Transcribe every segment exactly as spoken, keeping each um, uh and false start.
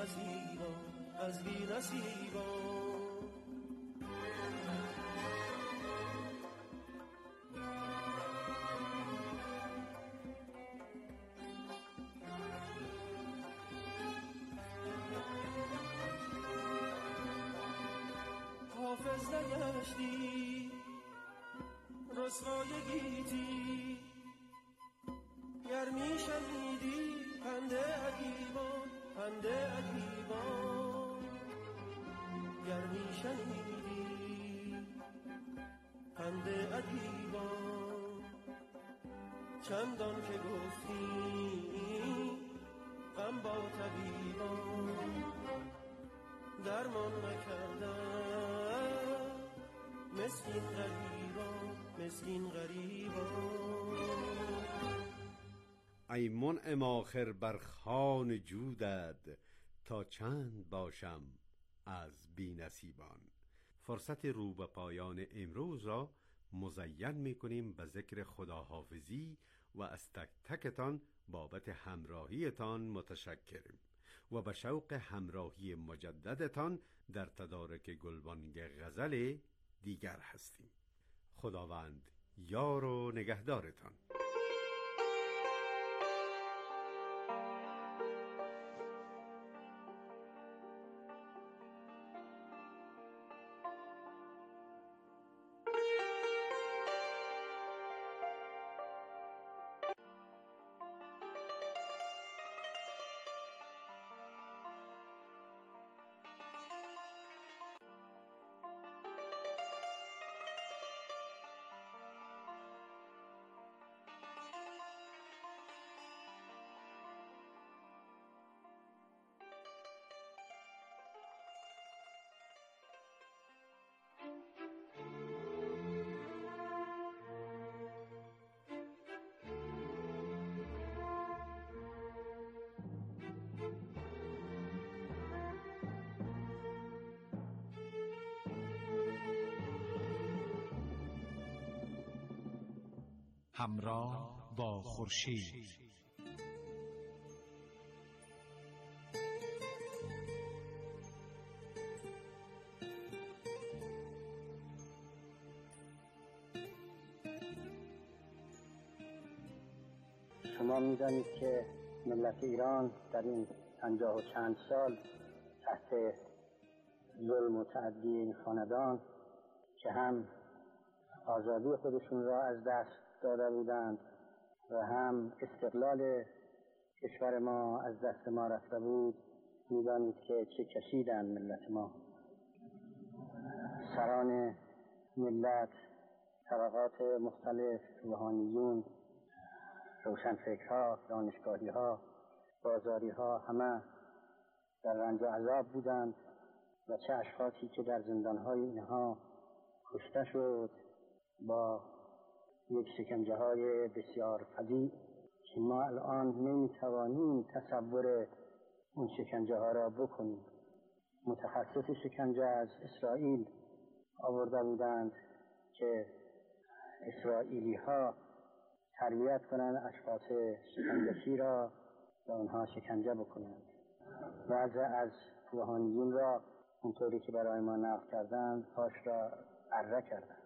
نصیبان از بی نصیبان. حافظ نگشتی رسوای گیتی، گر می شنیدی پند ادیبان پند ادیبان، گر می شنیدی پند ادیبان. چندان که گفتی غم با طبیبان، درمان نکردن مسکین غریبان مسکین غریبان. ای منعم آخر بر خوان جودت، تا چند باشم از بی نصیبان. فرصت رو به پایان امروز را مزین می کنیم به ذکر خداحافظی و از تک تکتان بابت همراهیتان متشکریم و به شوق همراهی مجددتان در تدارک گلبانگ غزل دیگر هستیم. خداوند یار و نگهدارتان. همراه با خورشید. شما می‌دانید که ملت ایران در این پنجاه و چند سال تحت ظلم و تعدی این خاندان که هم آزادی خودشون را از دست داده بودند و هم استقلال کشور ما از دست ما رفته بود، می‌دانید که چه کشیدند ملت ما. سران ملت، طبقات مختلف، روحانیون، روشنفکرها، دانشگاهی‌ها، بازاری‌ها، همه در رنج و عذاب بودند و چه اشخاصی که در زندان‌های اینها کشته شد با یک شکنجه های بسیار فظیع که ما الان نمیتوانیم تصور اون شکنجه ها را بکنیم. متخصص شکنجه از اسرائیل آورده بودند که اسرائیلی ها تربیت کنند اشخاص شکنجه‌شی را و اونها شکنجه بکنند. بعضی از روحانیون را اونطوری که برای ما نقل کردند پاش را اره کردند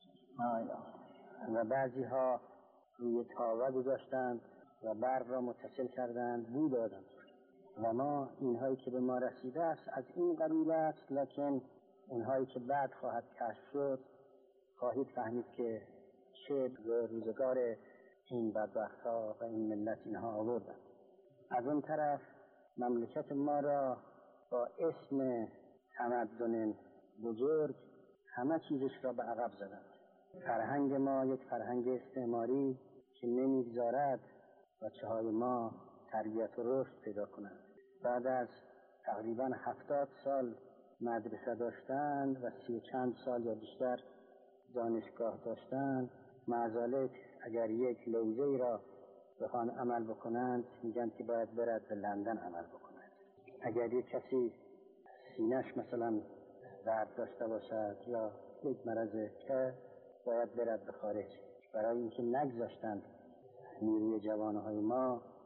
و بعضی ها روی تاوه گذاشتند و برق را متصل کردند، بو دادند. و ما اینهایی که به ما رسیده است از این قبیل است، لکن اونهایی که بعد خواهد کشف شد خواهید فهمید که چه روزگار این بدبخت‌ها و این ملت اینها آوردند. از اون طرف مملکت ما را با اسم تمدن بزرگ همه چیزش را به عقب زدند. فرهنگ ما یک فرهنگ استعماری که نمیگذارد بچه‌های ما تربیت و رشد پیدا کنند. بعد از تقریبا هفتاد سال مدرسه داشتند و سی و چند سال یا بیشتر دانشگاه داشتند، معذالک اگر یک لوزه‌ای را بخوان عمل بکنند میگن که باید برد به لندن عمل بکنند. اگر یک کسی سینه‌اش مثلا درد داشته باشد یا یک مرض که باید برد به خارج. برای اینکه نگذاشتند نیروی جوانهای ما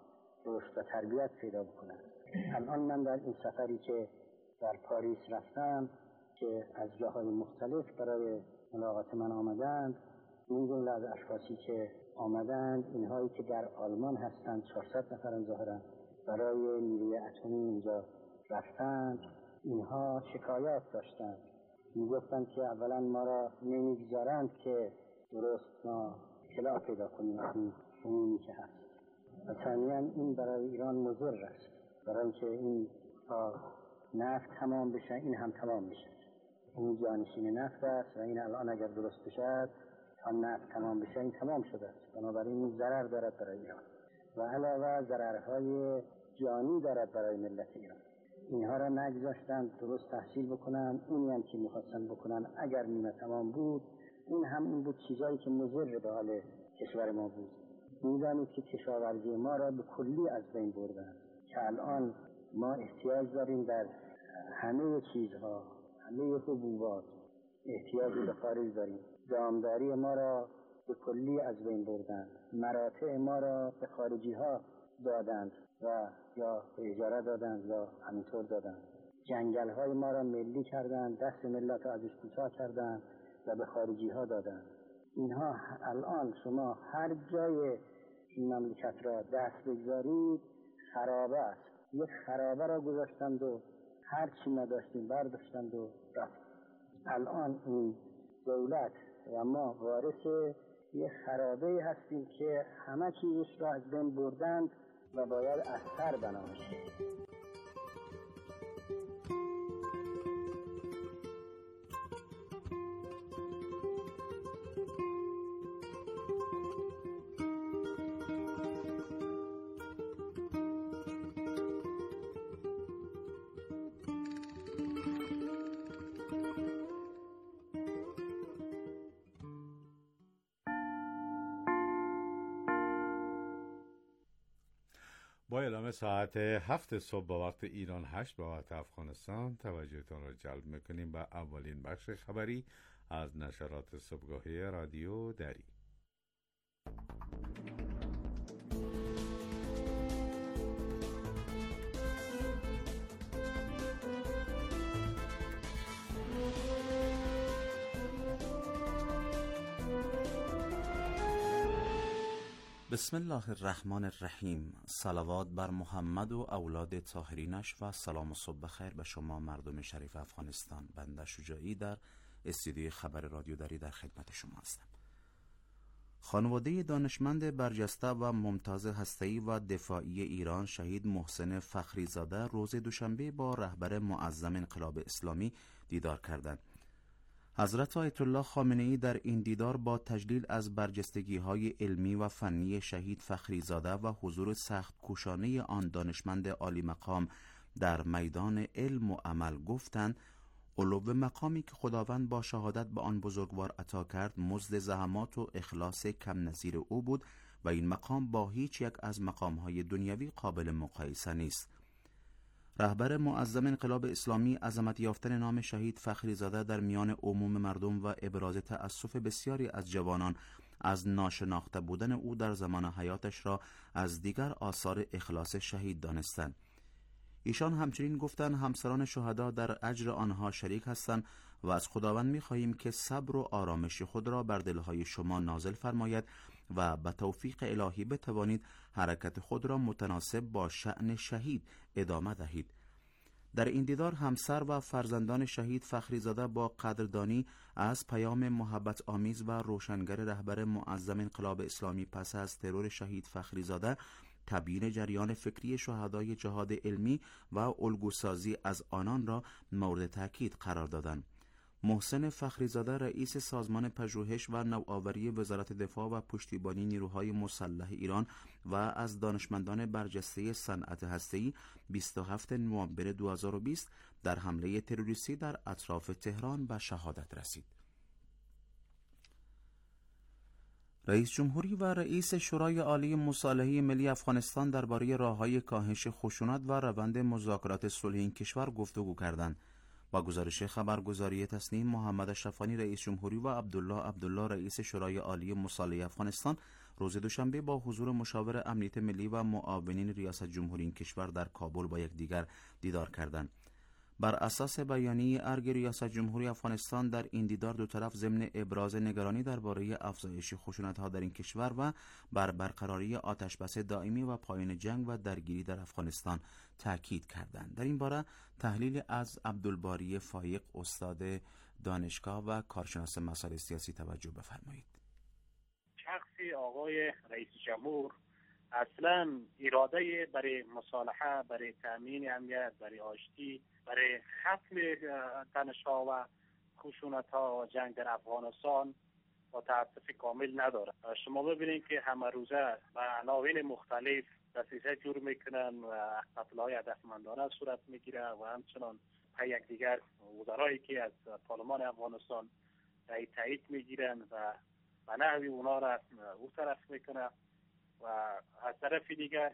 رشد و تربیت پیدا بکنن. الان من در این سفری که در پاریس رفتم که از جاهای مختلف برای ملاقات من آمدند، این جمله از اشخاصی که آمدند اینهایی که در آلمان هستند، چهارصد نفرن ظاهرا برای نیروی اتمی اینجا رفتند، اینها شکایات داشتند، میگفتند که اولا ما را نمیگذارند که درست ما اطلاع پیدا کنیم از این امومی که هست و ثانیاً این برای ایران مضر است، برای اینکه این تا نفت تمام بشه این هم تمام بشه، این جانشین نفت است و این الان اگر درست بشه تا نفت تمام بشه این تمام شده است، بنابراین این ضرر دارد برای ایران و علاوه ضررهای جانی دارد برای ملت ایران. اینها را نگذاشتند درست تحصیل بکنن، اونی هم که میخواستن بکنن اگر نیمه تمام بود این هم این بود چیزایی که مضر به حال کشور ما بود. میدانید که کشاورزی ما را به کلی از بین بردن که الان ما احتیاج داریم در همه چیزها، همه حبوبات احتیاج به خارج داریم. دامداری ما را به کلی از بین بردن، مراتع ما را به خارجی ها دادند و یا به اجاره دادند یا همینطور دادند. جنگل های ما را ملی کردند، دست ملت را ازش کوتاه کردند و به خارجی ها دادند. اینها الان شما هر جای این مملکت را دست بگذارید خرابه است. یک خرابه را گذاشتند و هر چی نداشتیم برداشتند و رفت. الان این دولت و ما وارث یک خرابه هستیم که همه چیزش را از بین بردند و باید از سر بنا بشه. با اعلام ساعت هفت صبح با وقت ایران، هشت با وقت افغانستان، توجهتان را جلب میکنیم به اولین بخش خبری از نشرات صبحگاهی رادیو دری. بسم الله الرحمن الرحیم. صلوات بر محمد و اولاد طاهرینش و سلام و صبح خیر به شما مردم شریف افغانستان. بنده شجاعی در استودیوی خبر رادیو دری در خدمت شما هستم. خانواده دانشمند برجسته و ممتاز هسته‌ای و دفاعی ایران شهید محسن فخریزاده روز دوشنبه با رهبر معظم انقلاب اسلامی دیدار کردند. حضرت آیت الله خامنه‌ای در این دیدار با تجلیل از برجستگی‌های علمی و فنی شهید فخریزاده و حضور سخت کوشانه آن دانشمند عالی مقام در میدان علم و عمل گفتند علو مقامی که خداوند با شهادت به آن بزرگوار عطا کرد مزد زحمات و اخلاص کم نظیر او بود و این مقام با هیچ یک از مقام‌های دنیوی قابل مقایسه نیست. رهبر معظم انقلاب اسلامی عظمت یافتن نام شهید فخریزاده در میان عموم مردم و ابراز تأسف بسیاری از جوانان از ناشناخته بودن او در زمان حیاتش را از دیگر آثار اخلاص شهید دانستند. ایشان همچنین گفتند همسران شهدا در اجر آنها شریک هستند و از خداوند می‌خواهیم که صبر و آرامش خود را بر دلهای شما نازل فرماید و به توفیق الهی بتوانید حرکت خود را متناسب با شأن شهید ادامه دهید. در این دیدار همسر و فرزندان شهید فخریزاده با قدردانی از پیام محبت آمیز و روشنگر رهبر معظم انقلاب اسلامی پس از ترور شهید فخریزاده تبیین جریان فکری شهدای جهاد علمی و الگوسازی از آنان را مورد تاکید قرار دادند. محسن فخریزاده رئیس سازمان پژوهش و نوآوری وزارت دفاع و پشتیبانی نیروهای مسلح ایران و از دانشمندان برجسته صنعت هسته‌ای بیست و هفتم نوامبر دو هزار و بیست در حمله تروریستی در اطراف تهران به شهادت رسید. رئیس جمهوری و رئیس شورای عالی مصالحه ملی افغانستان درباره راه‌های کاهش خشونت و روند مذاکرات صلح این کشور گفتگو کردند. با گزارش خبرگزاری تصنیم، محمد اشرفانی رئیس جمهوری و عبدالله عبدالله رئیس شورای عالی مصالحه افغانستان روز دوشنبه با حضور مشاور امنیت ملی و معاونین ریاست جمهوری این کشور در کابل با یکدیگر دیدار کردند. بر اساس بیانیه ارگ ریاست جمهوری افغانستان در این دیدار دو طرف ضمن ابراز نگرانی درباره افزایش خشونت‌ها در این کشور و بر برقراری آتشبس دائمی و پایان جنگ و درگیری در افغانستان تاکید کردند. در این باره تحلیل از عبدالباری فایق، استاد دانشگاه و کارشناس مسائل سیاسی توجه بفرمایید. شخصی آقای رئیس جمهور اصلا اراده برای مصالحه، برای تامین امنیت، برای آشتی، برای ختم تنش‌ها و خشونت‌ها و جنگ در افغانستان با تأسف کامل نداره. شما ببینید که همه روزه و عناوین مختلف دسیسه جور میکنن و قتل‌های هدفمندانه صورت میگیره و همچنان پی یکدیگر وزرایی که از پارلمان افغانستان تایید میگیرن و و نحوی اونا را او طرف میکنه و از طرف دیگر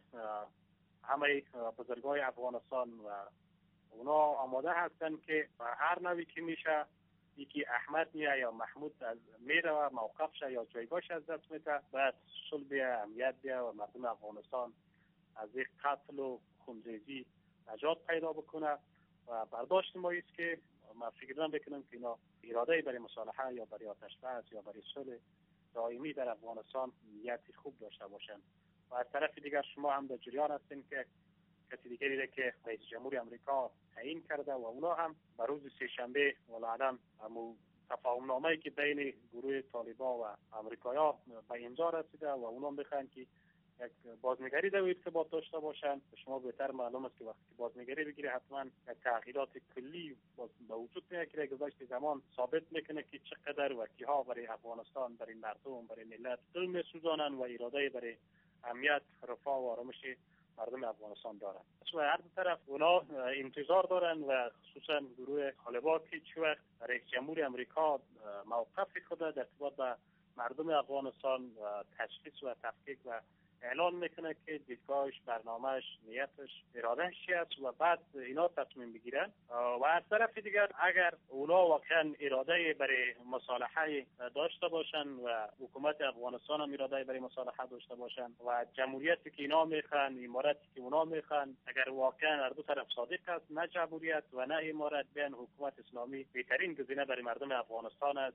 همه بزرگای افغانستان و اونا آماده هستن که هر نوعی که میشه یکی احمد میه یا محمود از میره و موقفش یا جایگاهش از دست میده، بعد صلح امنیت بیا و مردم افغانستان از یک قتل و خونریزی نجات پیدا بکنه و برداشت ما است که ما فکر نمی‌کنم که اینا اراده برای مصالحه یا برای آتش‌بس یا برای صلح دائمی در افغانستان نیت خوب داشته باشن. و از طرف دیگر شما هم در جریان هستین که کسی دیگری که رئیس جمهوری آمریکا تعیین کرده و اونا هم به روز سه‌شنبه ولادن همون تفاهم نامه‌ای که بین گروه طالبان و آمریکایی‌ها به امضا رسیده و اونا میخوان که یک بازنگری در ارتباط داشته باشن. شما بهتر معلوم است که وقتی بازنگری بگیره حتما یک تغییرات کلی به وجود میاد که گذشته زمان ثابت میکنه که چقدر و کیها برای افغانستان، برای مردم، برای ملت دل میسوزانن و اراده برای امنیت، رفاه و آرامش مردم افغانستان دارن. و هر دو طرف اونا انتظار دارن و خصوصا گروه طالبان که چه وقت رئیس جمهوری آمریکا موقف خود در ارتباط با مردم افغانستان و تشخیص و تفکیک و اعلان میکنه که دیدگاهش، برنامهش، نیتش، ارادهش چی است و بعد اینا تصمیم بگیرن. و از طرف دیگر اگر اونا واقعا اراده برای مصالحه داشته باشن و حکومت افغانستان هم اراده برای مصالحه داشته باشن و جمهوریتی که اینا میخوان، امارتی که اونا میخوان، اگر واقعا هر دو طرف صادق است، نه جمهوریت و نه امارت، بیان حکومت اسلامی بهترین گزینه برای مردم افغانستان است.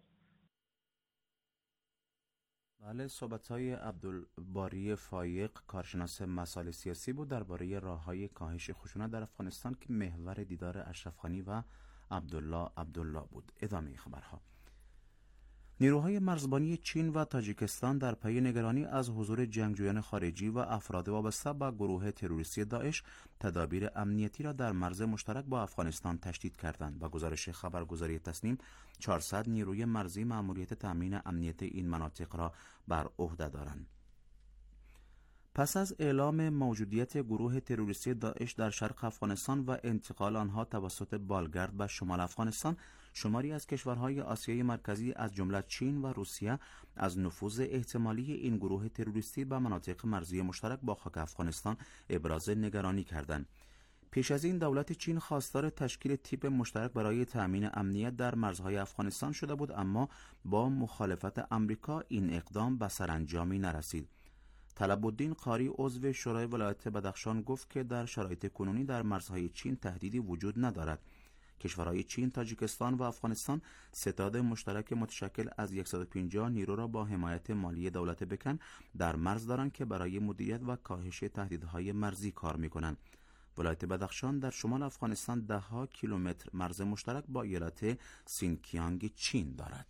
بله، صحبت‌های عبدالباری فایق، کارشناس مسائل سیاسی بود درباره راه‌های کاهش خشونت در افغانستان که محور دیدار اشرف غنی و عبدالله عبدالله بود. ادامه خبرها. نیروهای مرزبانی چین و تاجیکستان در پی نگرانی از حضور جنگجویان خارجی و افراد وابسته به گروه تروریستی داعش تدابیر امنیتی را در مرز مشترک با افغانستان تشدید کردند. با گزارش خبرگزاری تسنیم، چهارصد نیروی مرزی مأموریت تامین امنیت این مناطق را بر عهده دارند. پس از اعلام موجودیت گروه تروریستی داعش در شرق افغانستان و انتقال آنها توسط بالگرد به شمال افغانستان، شماری از کشورهای آسیای مرکزی از جمله چین و روسیه از نفوذ احتمالی این گروه تروریستی به مناطق مرزی مشترک با خاک افغانستان ابراز نگرانی کردند. پیش از این دولت چین خواستار تشکیل تیپ مشترک برای تأمین امنیت در مرزهای افغانستان شده بود، اما با مخالفت آمریکا این اقدام به سرانجامی نرسید. طلب الدین قاری، عضو شورای ولایت بدخشان، گفت که در شرایط کنونی در مرزهای چین تهدیدی وجود ندارد. کشورهای چین، تاجیکستان و افغانستان ستاد مشترک متشکل از صد و پنجاه نیرو را با حمایت مالی دولت بکن در مرز دارند که برای مدیریت و کاهش تهدیدهای مرزی کار می‌کنند. ولایت بدخشان در شمال افغانستان ده ها کیلومتر مرز مشترک با ایالت سینکیانگ چین دارد.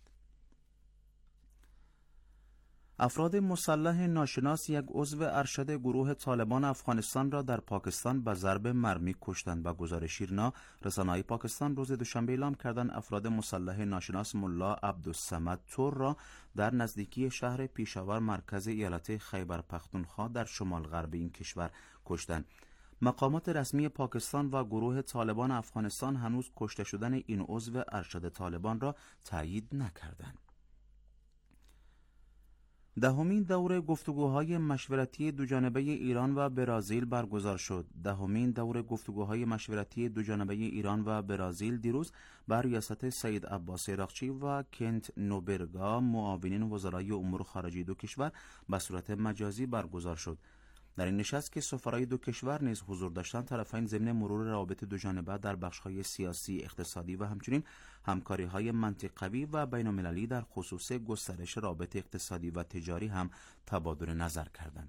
افراد مسلح ناشناس یک عضو ارشد گروه طالبان افغانستان را در پاکستان به ضرب مرمی کشتند. با گزارش ایرنا، رسانه‌های پاکستان روز دوشنبه اعلام کردند افراد مسلح ناشناس ملا عبدالصمد تور را در نزدیکی شهر پیشاور مرکز ایالت خیبر پختونخوا در شمال غرب این کشور کشتند. مقامات رسمی پاکستان و گروه طالبان افغانستان هنوز کشته شدن این عضو ارشد طالبان را تایید نکردند. دهمین دوره گفتگوهای مشورتی دوجانبه ایران و برزیل برگزار شد. دهمین دوره گفتگوهای مشورتی دوجانبه ایران و برزیل دیروز بر ریاست سید عباس عراقچی و کنت نوبرگا معاونین وزرای امور خارجه دو کشور به صورت مجازی برگزار شد. در این نشست که سفرای دو کشور نیز حضور داشتند، طرفین ضمن مرور روابط دوجانبه در بخش‌های سیاسی، اقتصادی و همچنین همکاری‌های منطقوی و بین‌المللی در خصوص گسترش روابط اقتصادی و تجاری هم تبادل نظر کردند.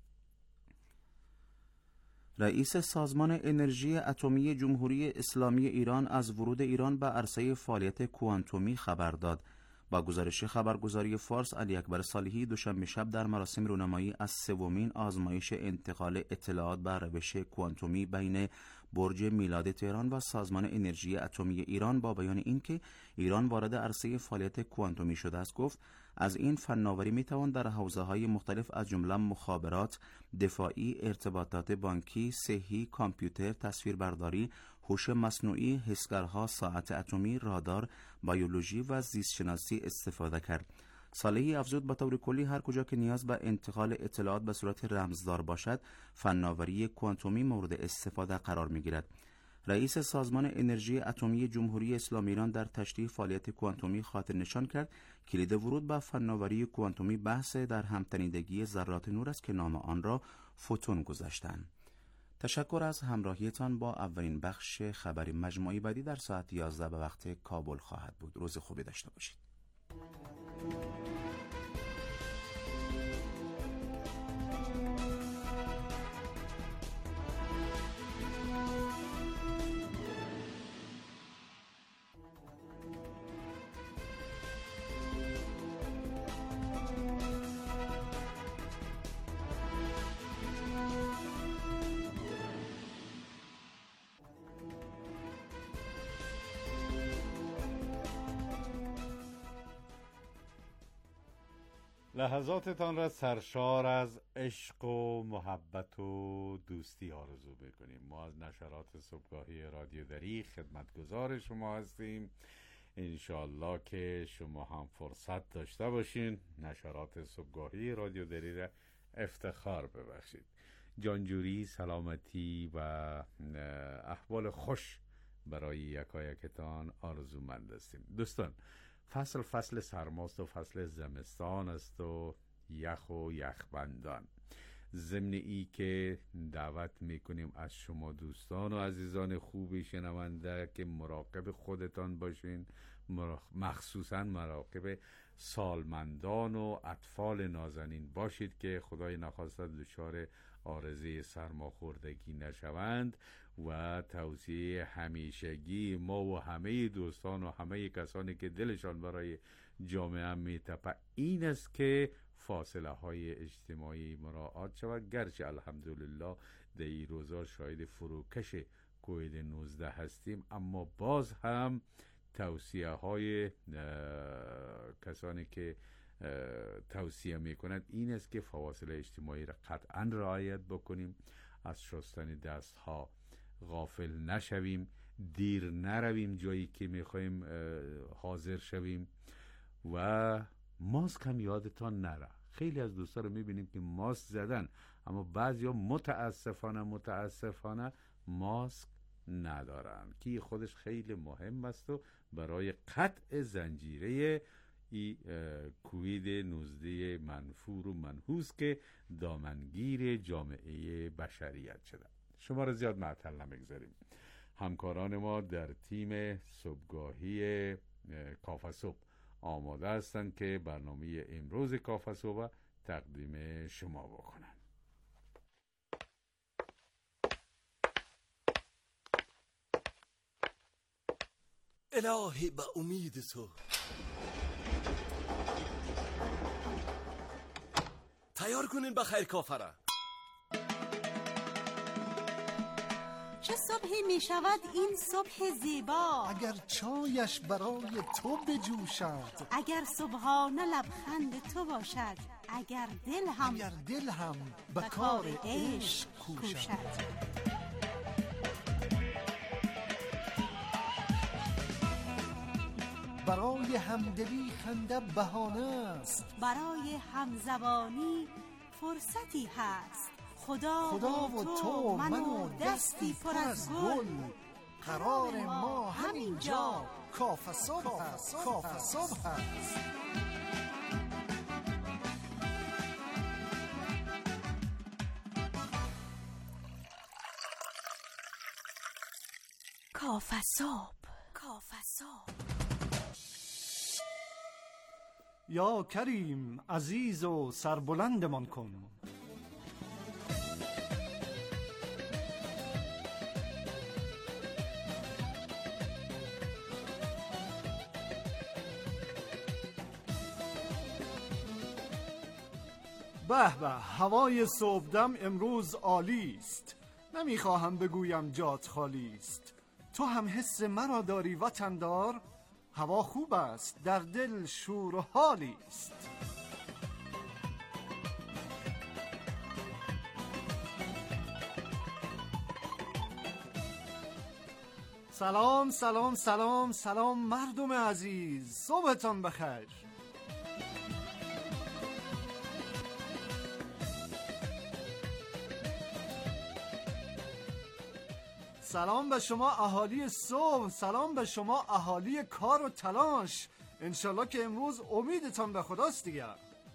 رئیس سازمان انرژی اتمی جمهوری اسلامی ایران از ورود ایران به عرصه فعالیت کوانتومی خبر داد. با گزارش خبرگزاری فارس، علی اکبر صالحی دوشنبه شب در مراسم رونمایی از سومین آزمایش انتقال اطلاعات بر روش کوانتومی بین برج میلاد تهران و سازمان انرژی اتمی ایران با بیان اینکه ایران وارد عرصه فعالیت کوانتومی شده است گفت از این فناوری میتوان در حوزه‌های مختلف از جمله مخابرات، دفاعی، ارتباطات بانکی، صحی، کامپیوتر، تصویربرداری، هوش مصنوعی، حسگرها، ساعت اتمی، رادار، بیولوژی و زیست شناسی استفاده کرد. صالحی افزود به طور کلی هر کجا که نیاز به انتقال اطلاعات به صورت رمزدار باشد، فناوری کوانتومی مورد استفاده قرار می‌گیرد. رئیس سازمان انرژی اتمی جمهوری اسلامی ایران در تشریح فعالیت کوانتومی خاطر نشان کرد کلید ورود به فناوری کوانتومی بحث در همتنیدگی ذرات نور است که نام آن را فوتون گذاشتند. تشکر از همراهیتان با اولین بخش خبری مجموعی بعدی در ساعت یازده به وقت کابل خواهد بود. روز خوبی داشته باشید. لحظاتتان را سرشار از عشق و محبت و دوستی آرزو می‌کنیم. ما از نشرات صبحگاهی رادیو دری خدمتگزار شما هستیم. انشالله که شما هم فرصت داشته باشین نشرات صبحگاهی رادیو دری را افتخار ببخشید. جانجوری، سلامتی و احوال خوش برای یکایکتان آرزومند هستیم. دوستان، فصل فصل سرماست و فصل زمستان است و یخ و یخبندان. ضمن ای که دعوت میکنیم از شما دوستان و عزیزان خوبی شنونده که مراقب خودتان باشین، مخصوصا مراقب سالمندان و اطفال نازنین باشید که خدای نخواسته دچار عارضه سرماخوردگی نشوند. و توصیه همیشگی ما و همه دوستان و همه کسانی که دلشان برای جامعه میتپه این است که فاصله های اجتماعی مراعات شود. گرچه الحمدلله در این روزا شاهد فروکش کووید نوزده هستیم، اما باز هم توصیه های کسانی که توصیه میکنند این است که فواصل اجتماعی را قطعا رعایت بکنیم، از شستن دست ها غافل نشویم، دیر نرویم جایی که میخوایم حاضر شویم و ماسک هم یادتان نره. خیلی از دوستان رو میبینیم که ماسک زدن اما بعضیا متاسفانه متاسفانه ماسک ندارن که خودش خیلی مهم است و برای قطع زنجیره ای کووید نوزده منفور و منحوس که دامنگیر جامعه بشریت شده. شما را زیاد معطل نمیگذاریم. همکاران ما در تیم صبحگاهی کافه صبح آماده هستند که برنامه امروز کافه صبح تقدیم شما بکنند. الهی به امید تو تیار کنین بخیر کافه را. چه صبحی می شود این صبح زیبا، اگر چایش برای تو بجوشد، اگر صبحانه لبخند تو باشد، اگر دل هم اگر دل هم به کار عشق کوشد. برای همدلی خنده بهانه است، برای همزبانی فرصتی هست. خدا, خدا و تو من و دستی پر از گل، قرار ما همینجا کافه صبح هست. کافه صبح هست. کافه صبح، کافه صبح. یا کریم عزیز و سربلندمان کن. به به، هوای صبحدم امروز عالی است. نمیخواهم بگویم جات خالی است. تو هم حس مرا داری وطندار؟ هوا خوب است، در دل شور و حالی است. سلام سلام سلام سلام مردم عزیز، صبحتان بخیر. سلام به شما اهالی صبح، سلام به شما اهالی کار و تلاش. انشالله که امروز امیدتان به خداست دیگه.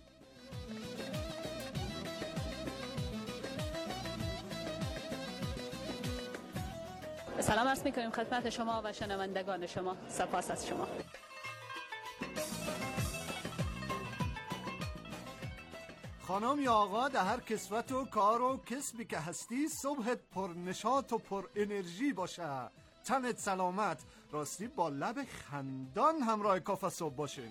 سلام عرض می‌کنیم خدمت شما و شنوندگان شما. سپاس از شما. خانم یا آقا، در هر کسوت و کار و کسبی که هستی، صبحت پر نشاط و پر انرژی باشه، تنت سلامت، راستی با لب خندان همراه کافه صبح باشین.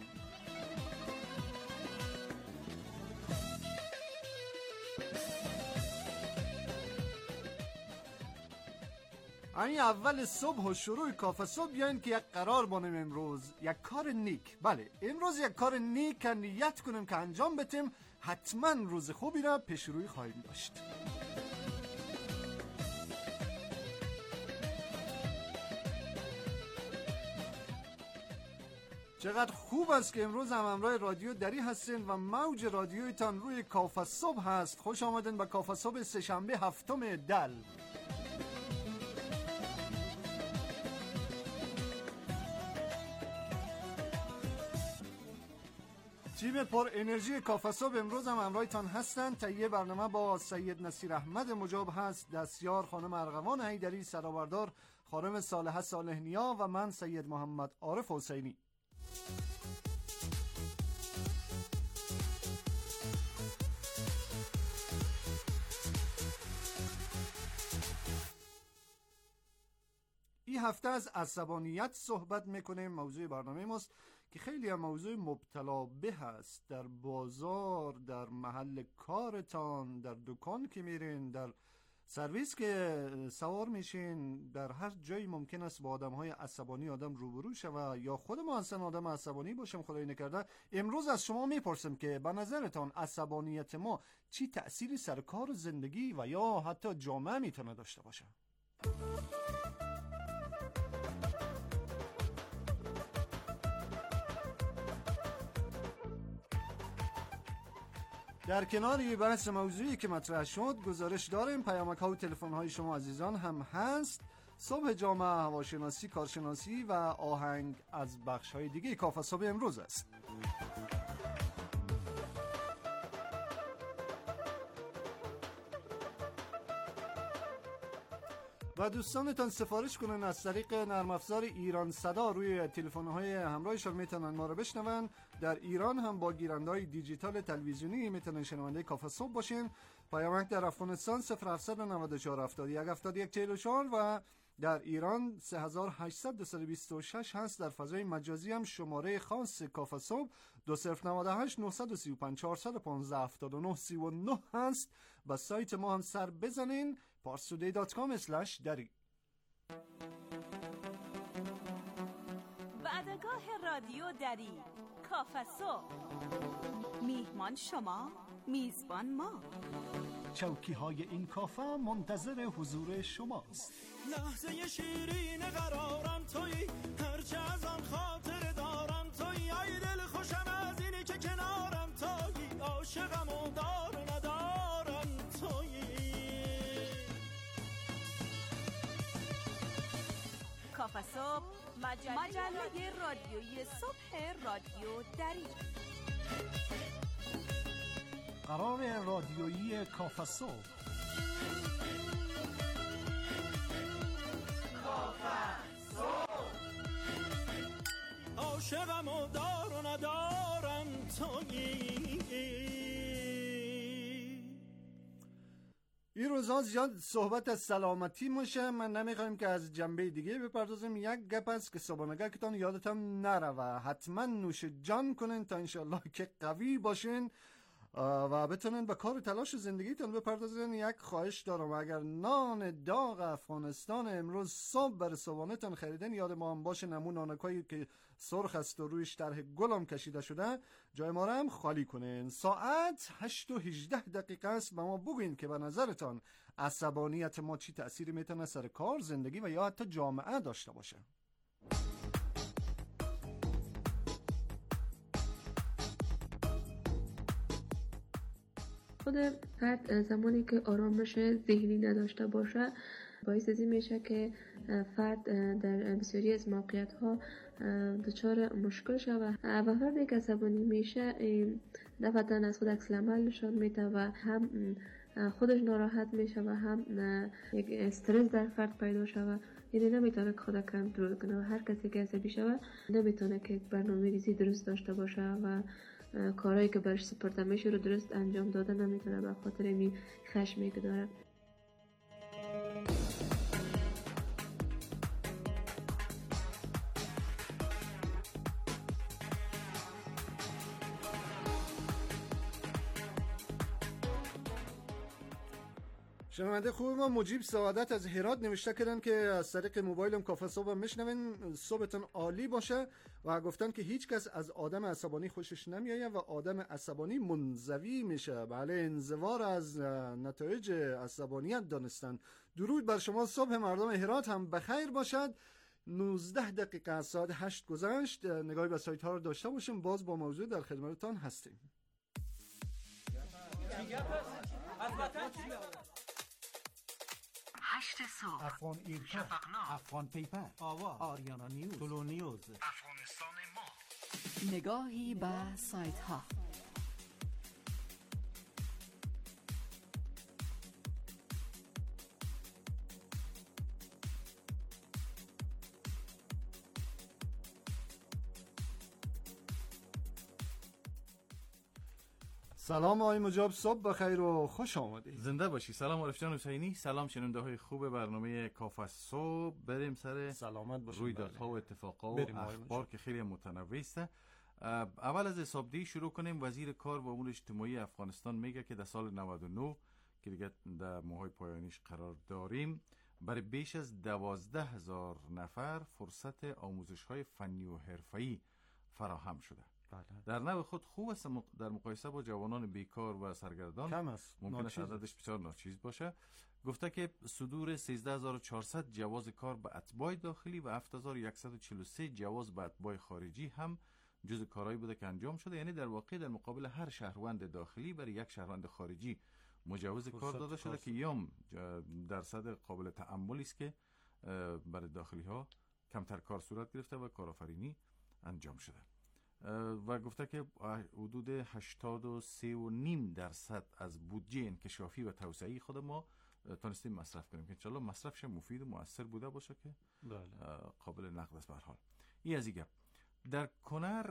این اول صبح و شروع کافه صبح بیاین که یک قرار بانیم امروز، یک کار نیک. بله، امروز یک کار نیک نیت کنیم که انجام بدیم، حتما روز خوبی را پیش روی خواهیم داشت. چقدر خوب است که امروز هم همراه رادیو دری هستین و موج رادیویتان روی کافه صبح هست. خوش آمدین به کافه صبح سه‌شنبه هفتم دل. تیم پر انرژی کافه صبح امروز هم همراهتان هستن. تهیه برنامه با سید نصیر احمد مجاب هست، دستیار خانم ارغوان حیدری، سرآوردار خانم صالحه صالح نیا و من سید محمد عارف حسینی. این هفته از عصبانیت صحبت میکنیم. موضوع برنامه ماست که خیلی هم موضوع مبتلا به هست. در بازار، در محل کارتان، در دکان که میرین، در سرویس که سوار میشین، در هر جایی ممکن است با آدم‌های عصبانی آدم روبرو شود یا خود ما اصلا آدم عصبانی باشیم. خدای نکرده. امروز از شما میپرسم که به نظرتان عصبانیت ما چی تأثیری سر کار و زندگی و یا حتی جامعه میتونه داشته باشه؟ در کنار بحث موضوعی که مطرح شد، گزارش داریم. پیامک ها و تلفن های شما عزیزان هم هست. صبح جامعه، هواشناسی، کارشناسی و آهنگ از بخش های دیگه کافه صبح امروز است. و دوستانتان سفارش کنن از طریق نرم افزار ایران صدا روی تلفن های همراهشان میتونن ما رو بشنون. در ایران هم با گیرنده‌های دیجیتال تلویزیونی میتونن شنونده کافه صبح باشین. پیامک در افغانستان صفر هفتصد و نود و چهار هفتاد و یک هفتاد و یک چهل و چهار و در ایران سه هزار و هشتصد و دویست و بیست و شش هست. در فضای مجازی هم شماره خاص کافه صبح دو صفر نود و هشت نهصد و سی و پنج چهارصد و پانزده هفتاد و نه سی و نه هست. با سایت ما هم سر بزنین پارسودی دات کام اسلش دری. بعدگاه رادیو دری، کافه صبح. میهمان شما، میزبان ما. چوکی های این کافه منتظر حضور شماست. لحظه شیرین قرارم تویی، هرچه از آن خاطر دارم تویی، ای دل خوشم از اینی که کنارم تویی، عاشقم و دار و ندارم تویی. کافه صبح، مجله, مجله رادیویی صبح رادیو دری. قرار رادیویی کافه صبح. کافه صبح. عاشقم و دار و ندارم تویی. این روزها زیاد صحبت از سلامتی میشه، من نمیخوایم که از جنبه دیگه بپردازیم. یک گپ است که صبحانگه کتان یادتان نره، حتما نوش جان کنین تا انشالله که قوی باشین و بتونین به کار تلاش زندگیتون بپردازین. یک خواهش دارم، اگر نان داغ افغانستان امروز صبح بر صبحانه‌تان خریدین، یاد ما هم باشه نمون نانکایی که سرخ است و رویش طرح گلم کشیده شده، جای ما رو هم خالی کنین. ساعت هشت و هجده دقیقه است. به ما بگوین که به نظرتان عصبانیت ما چی تأثیری میتونه سر کار، زندگی و یا حتی جامعه داشته باشه. خود فرد زمانی که آرامش ذهنی نداشته باشه باعث از این میشه که فرد در بسیاری از موقعیت ها دچار مشکل شود و فردی که عصبانی میشه دفعتا از خود عکس العمل نشان میده و هم خودش ناراحت میشه و هم یک استرس در فرد پیدا شود. یعنی نمیتونه که خود کنترل کنه و هر کسی که عصبی شود نمیتونه که برنامه ریزی درست داشته باشه و کارهایی که برش سپرده میشه رو درست انجام داده نمیتونه به خاطر این خشمی که داره. شنونده خوب ما مجیب سعادت از هرات نوشته کردن که از طریق موبایلم کافه صبح میشنوین، صبحتون عالی باشه و گفتن که هیچ کس از آدم عصبانی خوشش نمیایه و آدم عصبانی منزوی میشه. بله، انزوا را از نتایج عصبانیت دانستن. درود بر شما، صبح مردم هرات هم بخیر باشد. نوزده دقیقه از ساعت هشت گذشت. نگاهی به سایت ها رو داشته باشیم، باز با موضوع در خدمتتان هستیم. هشت صبح، افغان ایرکا، شفقنامه، افغان پیپر، آوا، آریانا نیوز، طلو نیوز، افغانستان ما. نگاهی به سایت ها. سلام آقای مجاب، صبح بخیر و خوش آمدید. زنده باشی. سلام عارف جان حسینی، سلام شنونده های خوب برنامه کافه صبح. بریم سر سلامت باشید. رویدادها و اتفاقها و اخبار که خیلی متنوع است. اول از حسابدهی شروع کنیم. وزیر کار و امور اجتماعی افغانستان میگه که در سال نود و نه که دیگه در ماهای پایانیش قرار داریم، برای بیش از دوازده هزار نفر فرصت آموزش های فنی و حرفه‌ای فراهم شده. بله. در نوع خود خوب است در مقایسه با جوانان بیکار و سرگردان کم است. ممکن است عددش بسیار ناچیز باشه. گفته که صدور سیزده هزار و چهارصد جواز کار به اتباع داخلی و هفت هزار و صد و چهل و سه جواز به اتباع خارجی هم جز کارهایی بوده که انجام شده. یعنی در واقع در مقابل هر شهروند داخلی برای یک شهروند خارجی مجوز کار داده شده که یام درصد قابل تأملی است که برای داخلی ها کمتر کار صورت گرفته و کارآفرینی انجام شده. و گفته که حدود هشتاد و سه و نیم درصد از بودجه انکشافی و توسعه‌ای خود ما تونستیم مصرف کنیم که انشالله مصرفش مفید و مؤثر بوده باشه که قابل نقد است. به هر حال این از این گپ. در کنر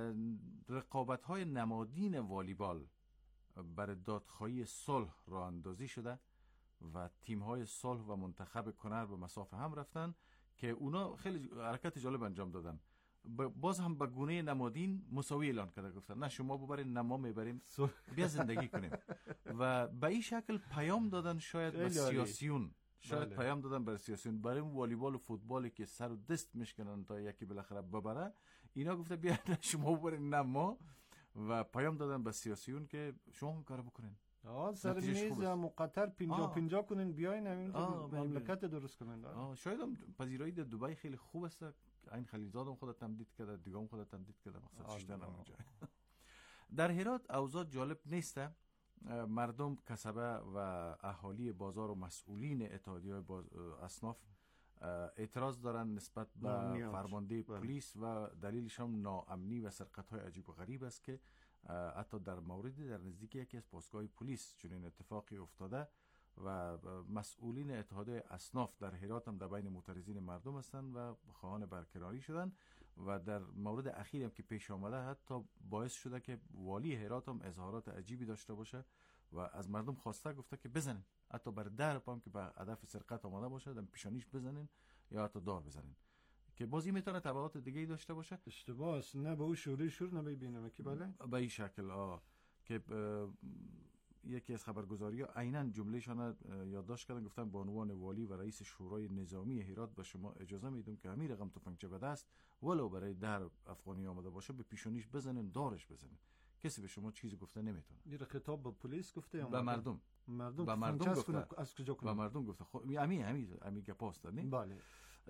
رقابت‌های نمادین والیبال برای دادخواهی صلح راه اندازی شده و تیم‌های صلح و منتخب کنر به مسافه هم رفتن که اونا خیلی حرکت جالب انجام دادن. باز هم به گونه نمادین مساوی اعلان کرده، گفتن نه شما ببرین نه ما میبریم، بیا زندگی کنیم. و به این شکل پیام دادن شاید به سیاسیون، شاید بله. پیام دادن به سیاسیون برای والیبال و فوتبالی که سر و دست میشکنن تا یکی بالاخره ببره، اینا گفته بیا نه شما ببرین نه ما، و پیام دادن به سیاسیون که شما این کارو بکنین، آه سر میز مقطر پنجاه پنجاه کنین بیاین همینجا مملکت درست کنین. آه شاید هم پذیرایی در دبی خیلی خوب است. این خلیلزاد هم خودت تمدید کرده، دیگه هم خودت تمدید کرده، مقصد شدن اونجا. در هرات اوضاع جالب نیست. مردم، کسبه و اهالی بازار و مسئولین اتحادیه اصناف اعتراض دارن نسبت به فرمانده پلیس و دلیلش هم ناامنی و سرقت‌های عجیب و غریب است که حتی در موردی در نزدیک یکی از پاسگاه پلیس چنین اتفاقی افتاده و مسئولین اتحادیه اصناف در هرات هم در بین معترضین مردم هستند و خواهان برکناری شدن و در مورد اخیر هم که پیش آمده حتی باعث شده که والی هرات هم اظهارات عجیبی داشته باشه و از مردم خواسته گفته که بزنین، حتی بر در پام که به هدف سرقت آمده باشه در پیشانیش بزنین یا حتی دار بزنین، که بازی میتونه تبعات دیگه ای داشته باشه. اشتباه است، نه به اون شوری شور نه ببینم که بله به این شکل آه که یکی از خبرگزاری ها عیناً جملهشان یادداشت کردن، گفتن به عنوان والی و رئیس شورای نظامی هرات به شما اجازه میدم که همین رقم تفنگچه به دست ولو برای در افغانی آمده باشه به پیشونیش بزنین، دارش بزنین، کسی به شما چیزی گفته نمیتونه. این خطاب به پلیس گفته یا به مردم؟ مردم به مردم گفته. از کجا کنه؟ به مردم گفته. خب همین همین همین گپاست نه؟ بله.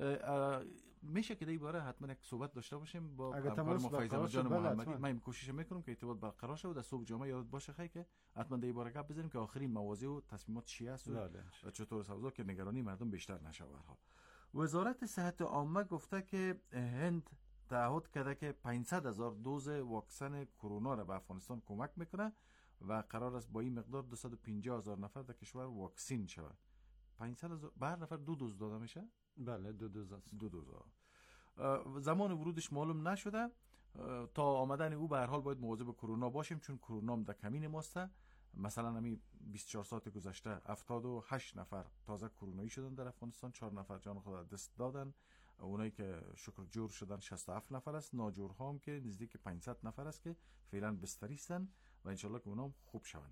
میشه که در باره حتما یک صحبت داشته باشیم با همکار ما فیض جان محمدی. من کوشش میکنم که ارتباط برقرار شه و در صبح جمعه یاد باشه خیلی که حتما در باره گپ بزنیم که آخرین مواضع و تصمیمات چی است و چطور سوزا که نگرانی مردم بیشتر نشه. ها وزارت صحت عامه گفته که هند تعهد کرده که پانصد هزار دوز واکسن کرونا را به افغانستان کمک میکنه و قرار است با این مقدار دویست و پنجاه هزار نفر در کشور واکسین شود. پانصد هزار به هر نفر دو دوز داده میشه؟ بله دو دوز است. دو دوز. زمان ورودش معلوم نشده. تا آمدن او به هر حال باید مواظب کرونا باشیم چون کرونا هم در کمین ماست. مثلا همین بیست و چهار ساعت گذشته هفتاد و هشت نفر تازه کرونایی شدن در افغانستان، چهار نفر جان خود دست دادن. اونایی که شکر جور شدن شصت و هفت نفر است، ناجورها هم که نزدیک پانصد نفر است که فعلا بستری هستند و انشالله که اونا خوب شوند.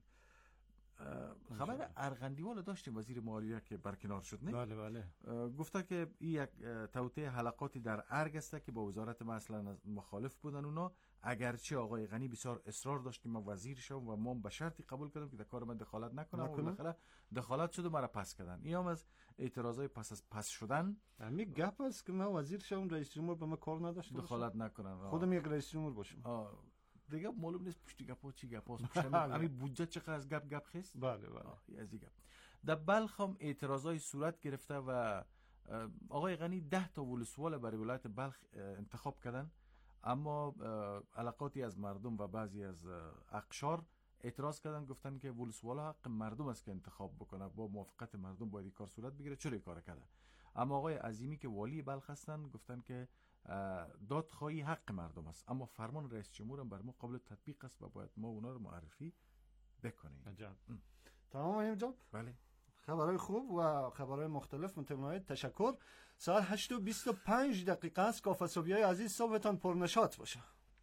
خبر ارغندیوال داشتیم، وزیر مالیه که برکنار شد نه؟ بله بله. گفته که این یک توطئه حلقاتی در ارگ است که با وزارت ما اصلا مخالف بودن اونا، اگرچه آقای غنی بسیار اصرار داشت که من وزیر شوم و ما به شرطی قبول کردم که در کار من دخالت نکنم و بالاخره دخالت شد و مرا پس کردن. این هم از اعتراضای پس از پس شدن. همین گپ است که من وزیر شوم رئیس جمهور به من کار نداشت دخالت نکنن، خودم یک رئیس جمهور باشم. دیگه معلوم نیست پشت گپا چی گپاست. همین بودجه چقدر از گپ گپ خست. بله بله. از دیگه در بلخ هم اعتراضای صورت گرفته و آقای غنی ده تا ولسوال برای ولایت بلخ انتخاب کردن، اما علاقاتی از مردم و بعضی از اقشار اعتراض کردن، گفتن که ولسوال حق مردم است که انتخاب بکنه، با موافقت مردم باید کار صورت بگیره. چرا کار کرده؟ اما آقای عظیمی که والی بلخ هستن گفتن که دادخواهی حق مردم است، اما فرمان رئیس جمهور هم بر ما قابل تطبیق است و باید ما اونا رو معرفی بکنیم. عجب. تمام اینجا؟ بله. خبرهای خوب و خبرهای مختلف متنوع. تشکر. ساعت هشت و بیست و پنج دقیقه است. کافه صبحیای عزیز صبحتان پرنشاط باشه.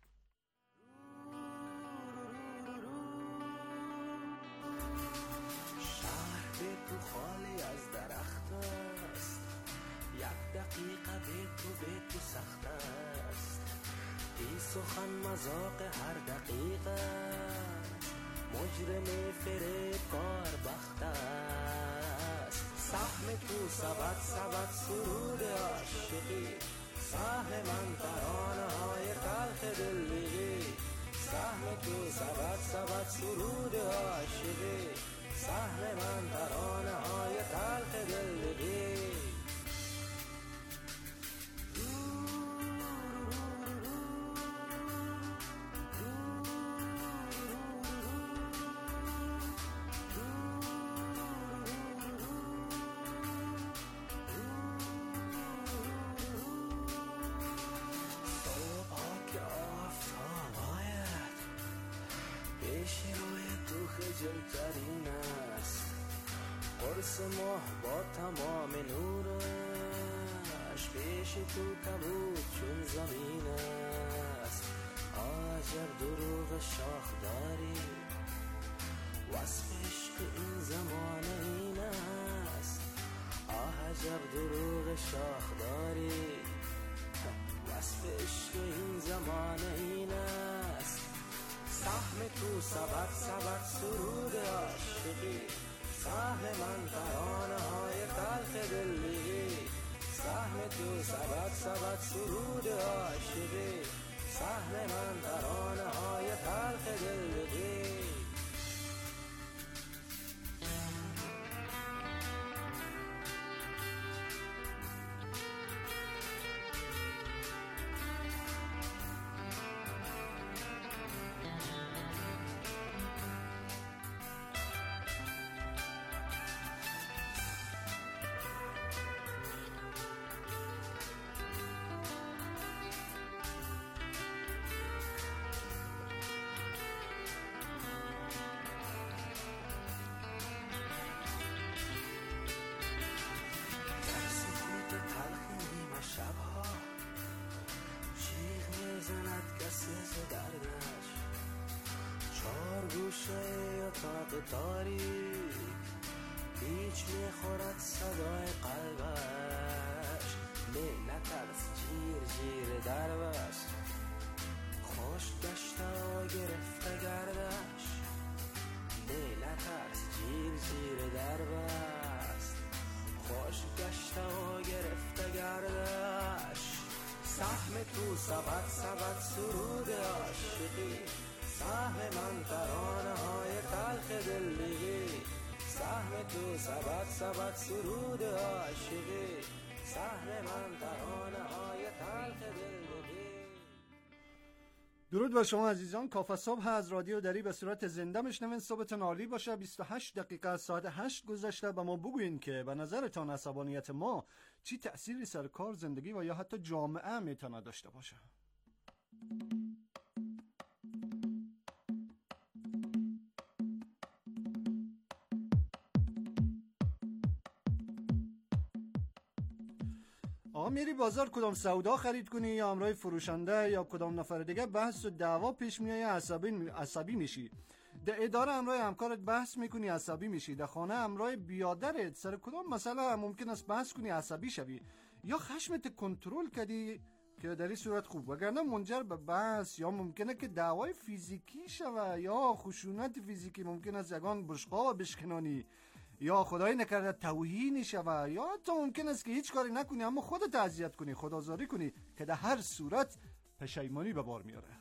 شهر تو خالی از درخت است، یک دقیقه به تو به تو سخت است، این سخن مذاق هر دقیقه، مجرم فریب کار بخت است، سهم تو سبت سبت سرود عاشقی، سهم من ترانه های تلخ دلبیری، سهم تو سبت سبت سرود عاشقی، سهم من ترانه های تلخ دلبیری. خجلترین است، قرص ماه با تمام نورش، پیش تو کبود چون زمین است، عجب دروغ شاخ داری، وصف عشق این زمانه این است، عجب دروغ شاخ داری، وصف عشق این زمانه این است، سهم تو سبد سبد سرود عاشقی، سهم من ترانه های تلخ دلی، سهم تو سبد سبد سرود عاشقی، سهم من ترانه های تلخ دلی. تاریک پیچ میخورد صدای قلبش، نه نترس جیر جیر دربست، خوش گشته و گرفته گردش، نه نترس جیر جیر دربست، خوش گشته و گرفته گردش. سهم تو سبد سبد سرود عاشقی، سهم من ترانه های تلخ دلی، سهم تو سبد سبد سرود عاشقی، سهم من ترانه های تلخ دلی. درود بر شما عزیزان. کافه صبح از رادیو دری به صورت زنده میشنوین. صبحتون عالی باشه. بیست و هشت دقیقه از ساعت هشت گذشته. به ما بگوین که به نظرتان عصبانیت ما چی تأثیری سر کار، زندگی و یا حتی جامعه میتونه داشته باشه؟ آقا میری بازار کدام سودا خرید کنی یا همراه فروشنده یا کدام نفر دیگه بحث و دعوا پیش میای، عصبی عصبی میشی. در اداره همراه همکارت بحث میکنی، عصبی میشی. در خانه همراه بیادرت سر کدام مسئله ممکن است بحث کنی، عصبی شوی. یا خشمت کنترل کردی که در این صورت خوب، وگرنه منجر به بحث یا ممکنه که دعوای فیزیکی شوه یا خشونت فیزیکی، ممکن است یگان بشقا بشکنانی یا خدای نکرده توهین شوه، یا حتی ممکن است که هیچ کاری نکنی اما خودت اذیت کنی، خدازاری کنی که در هر صورت پشیمانی به بار میاره.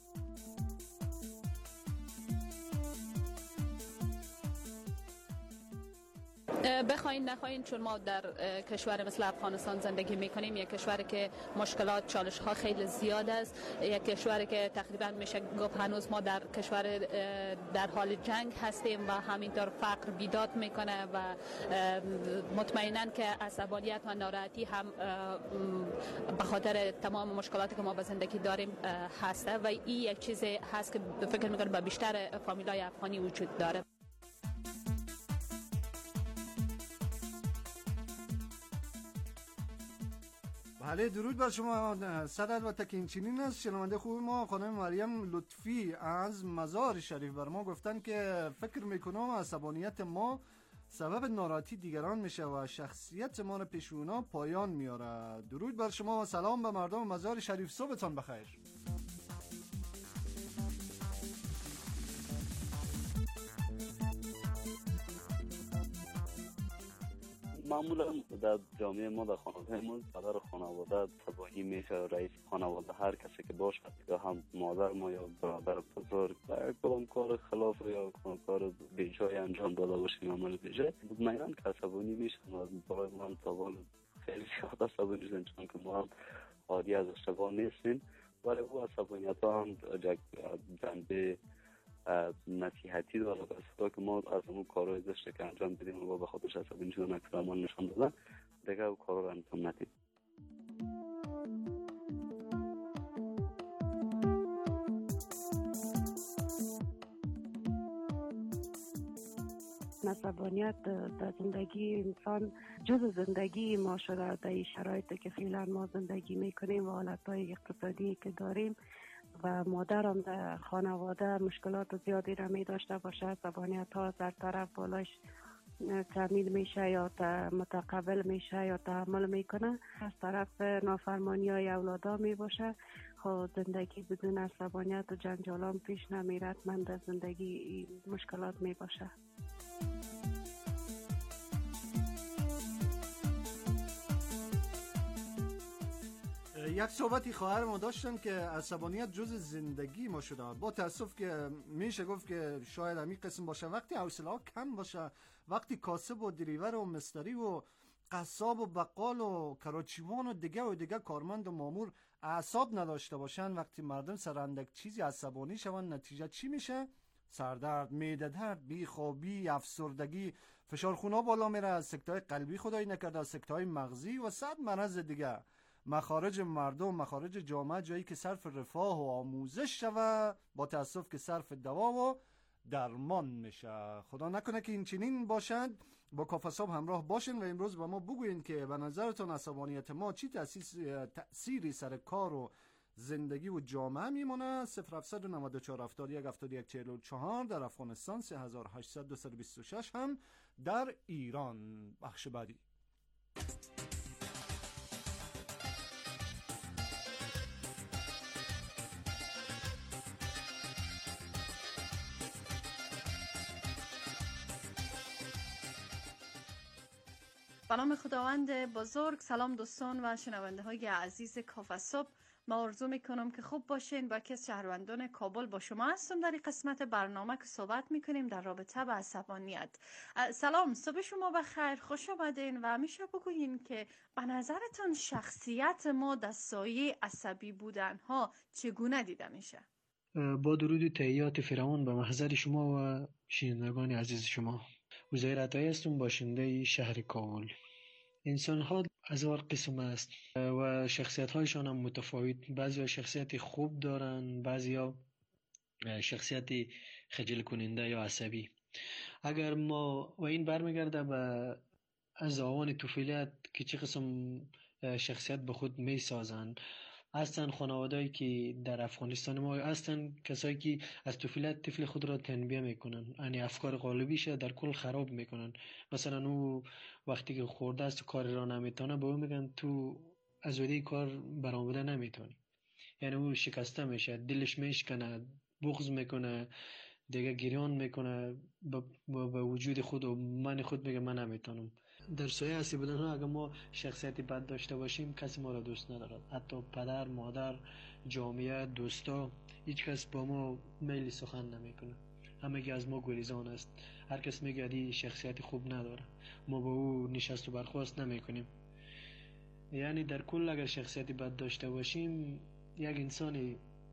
بخواین نخواین، چون ما در کشور مثل افغانستان زندگی میکنیم، یک کشوری که مشکلات، چالش ها خیلی زیاد است، یک کشوری که تقریبا میشه گفت هنوز ما در کشور در حال جنگ هستیم و همینطور فقر بیداد میکنه و مطمئنا که عصبانیت و ناراحتی هم به خاطر تمام مشکلاتی که ما به زندگی داریم هسته و این یک چیز هست که فکر میکنم به بیشتر فامیلای افغانی وجود داره. بله، درود بر شما. صدد و تکینچینین است. شنونده خوب ما خانم مریم لطفی از مزار شریف بر ما گفتن که فکر میکنم عصبانیت ما سبب ناراحتی دیگران میشه و شخصیت ما رو پیش اونا پایان میاره. درود بر شما و سلام به مردم مزار شریف. صبحتان بخیر. معمولا در جامعه ما، در خانواده ما، پدر خانواده تباهی میشه، رئیس خانواده هر کسی که باشد، یا هم مادر ما یا برادر بزرگ، کدام کار خلاف یا کار بیجای انجام داده باشیم، عمل بیجای، مطمئنا که عصبانی میشن و برای من تا خیلی زیاد عصبانی میشن، چون که ما هم عادی از اشتباه نیستیم، ولی او عصبانیت ها هم جنبه نصیحتی داره، به اصلا که ما از اون کارهای داشته که انجام بدیم و به خاطرش عصبی نشدن اکثر ما نشان دادن دیگه او کارها رو انجام ندیم. عصبانیت در زندگی انسان جز زندگی ما شده. در این شرایطی که فعلا ما زندگی میکنیم و حالتهای اقتصادی که داریم و مادرم در خانواده مشکلات زیادی را می داشته باشه، عصبانیت ها در طرف بالاش تحمیل میشه یا متقبل میشه یا تحمل میکنه، از طرف نافرمانی های اولادا می باشه. خود زندگی بدون عصبانیت و جنجالان پیش نمیره، حتما در زندگی مشکلات می باشه. یک صحبتی خواهر ما داشتن که عصبانیت جز زندگی ما شده. با تاسف که میشه گفت که شاید همین قسم باشه وقتی حوصله ها کم باشه، وقتی کاسب و دریور و مستری و قصاب و بقال و کراچیوان و دیگه و دیگه کارمند و مامور اعصاب نداشته باشن، وقتی مردم سر اندک چیزی عصبانی شون، نتیجه چی میشه؟ سردرد، معده درد، بیخوابی، افسردگی، فشار خون بالا میره، از سکته‌های قلبی خدای نکرده، از سکته‌های مغزی و صد مرض دیگه. مخارج مردم، مخارج جامعه، جایی که صرف رفاه و آموزش شوه، با تاسف که صرف دوا و درمان میشه. خدا نکنه که این چنین باشد. با کافصاب همراه باشین و امروز با ما بگوین که به نظرتون عصبانیت ما چی تأثیری سر کار و زندگی و جامعه میمونه. صفر هفتصد و نود و چهار هفتاد و یک هفتاد و یک چهل و چهار در افغانستان، سه هزار و هشتصد دویست و بیست و شش هم در ایران. بخش بعدی. به نام خداوند بزرگ. سلام دوستان و شنونده های عزیز کافه صبح. ما آرزو میکنم که خوب باشین. با که شهروندان کابل با شما هستم در این قسمت برنامه که صحبت میکنیم در رابطه با عصبانیت. سلام، صبح شما بخیر، خوش آمدین. و میشه بگوین که به نظرتون شخصیت ما در سایه عصبی بودن ها چگونه دیده میشه؟ با درود و تحیات فراوان به محضر شما و شنوندگان عزیز شما. عزیر عطایی هستم، باشنده شهر کابل. انسان ها از هر قسم است و شخصیت هایشان هم متفاوت. بعضی ها شخصیت خوب دارن، بعضی ها شخصیت خجل کننده یا عصبی. اگر ما و این برمیگرده به از آوان طفولیت که چه قسم شخصیت به خود می سازند. هستن خانوادهایی که در افغانستان ما هستن کسایی که از طفولیت طفل خود را تنبیه میکنن، یعنی افکار غالبیش در کل خراب میکنن. مثلا او وقتی که خورده است و کار را نمیتونه به او میگن تو از ویده کار برآمده نمیتونی، یعنی او شکسته میشه، دلش میشکنه، بغض میکنه، دیگه گریان میکنه به وجود خود و من خود میگه من نمیتونم. در سایه اصلی بودن ها اگر ما شخصیتی بد داشته باشیم کسی ما را دوست ندارد، حتی پدر، مادر، جامعه، دوستا، هیچ کس با ما میل سخن نمیکنه، همگی از ما گریزان است. هر کس میگه دی شخصیت خوب نداره، ما با او نشست و برخاست نمیکنیم. یعنی در کل اگر شخصیتی بد داشته باشیم یک انسانی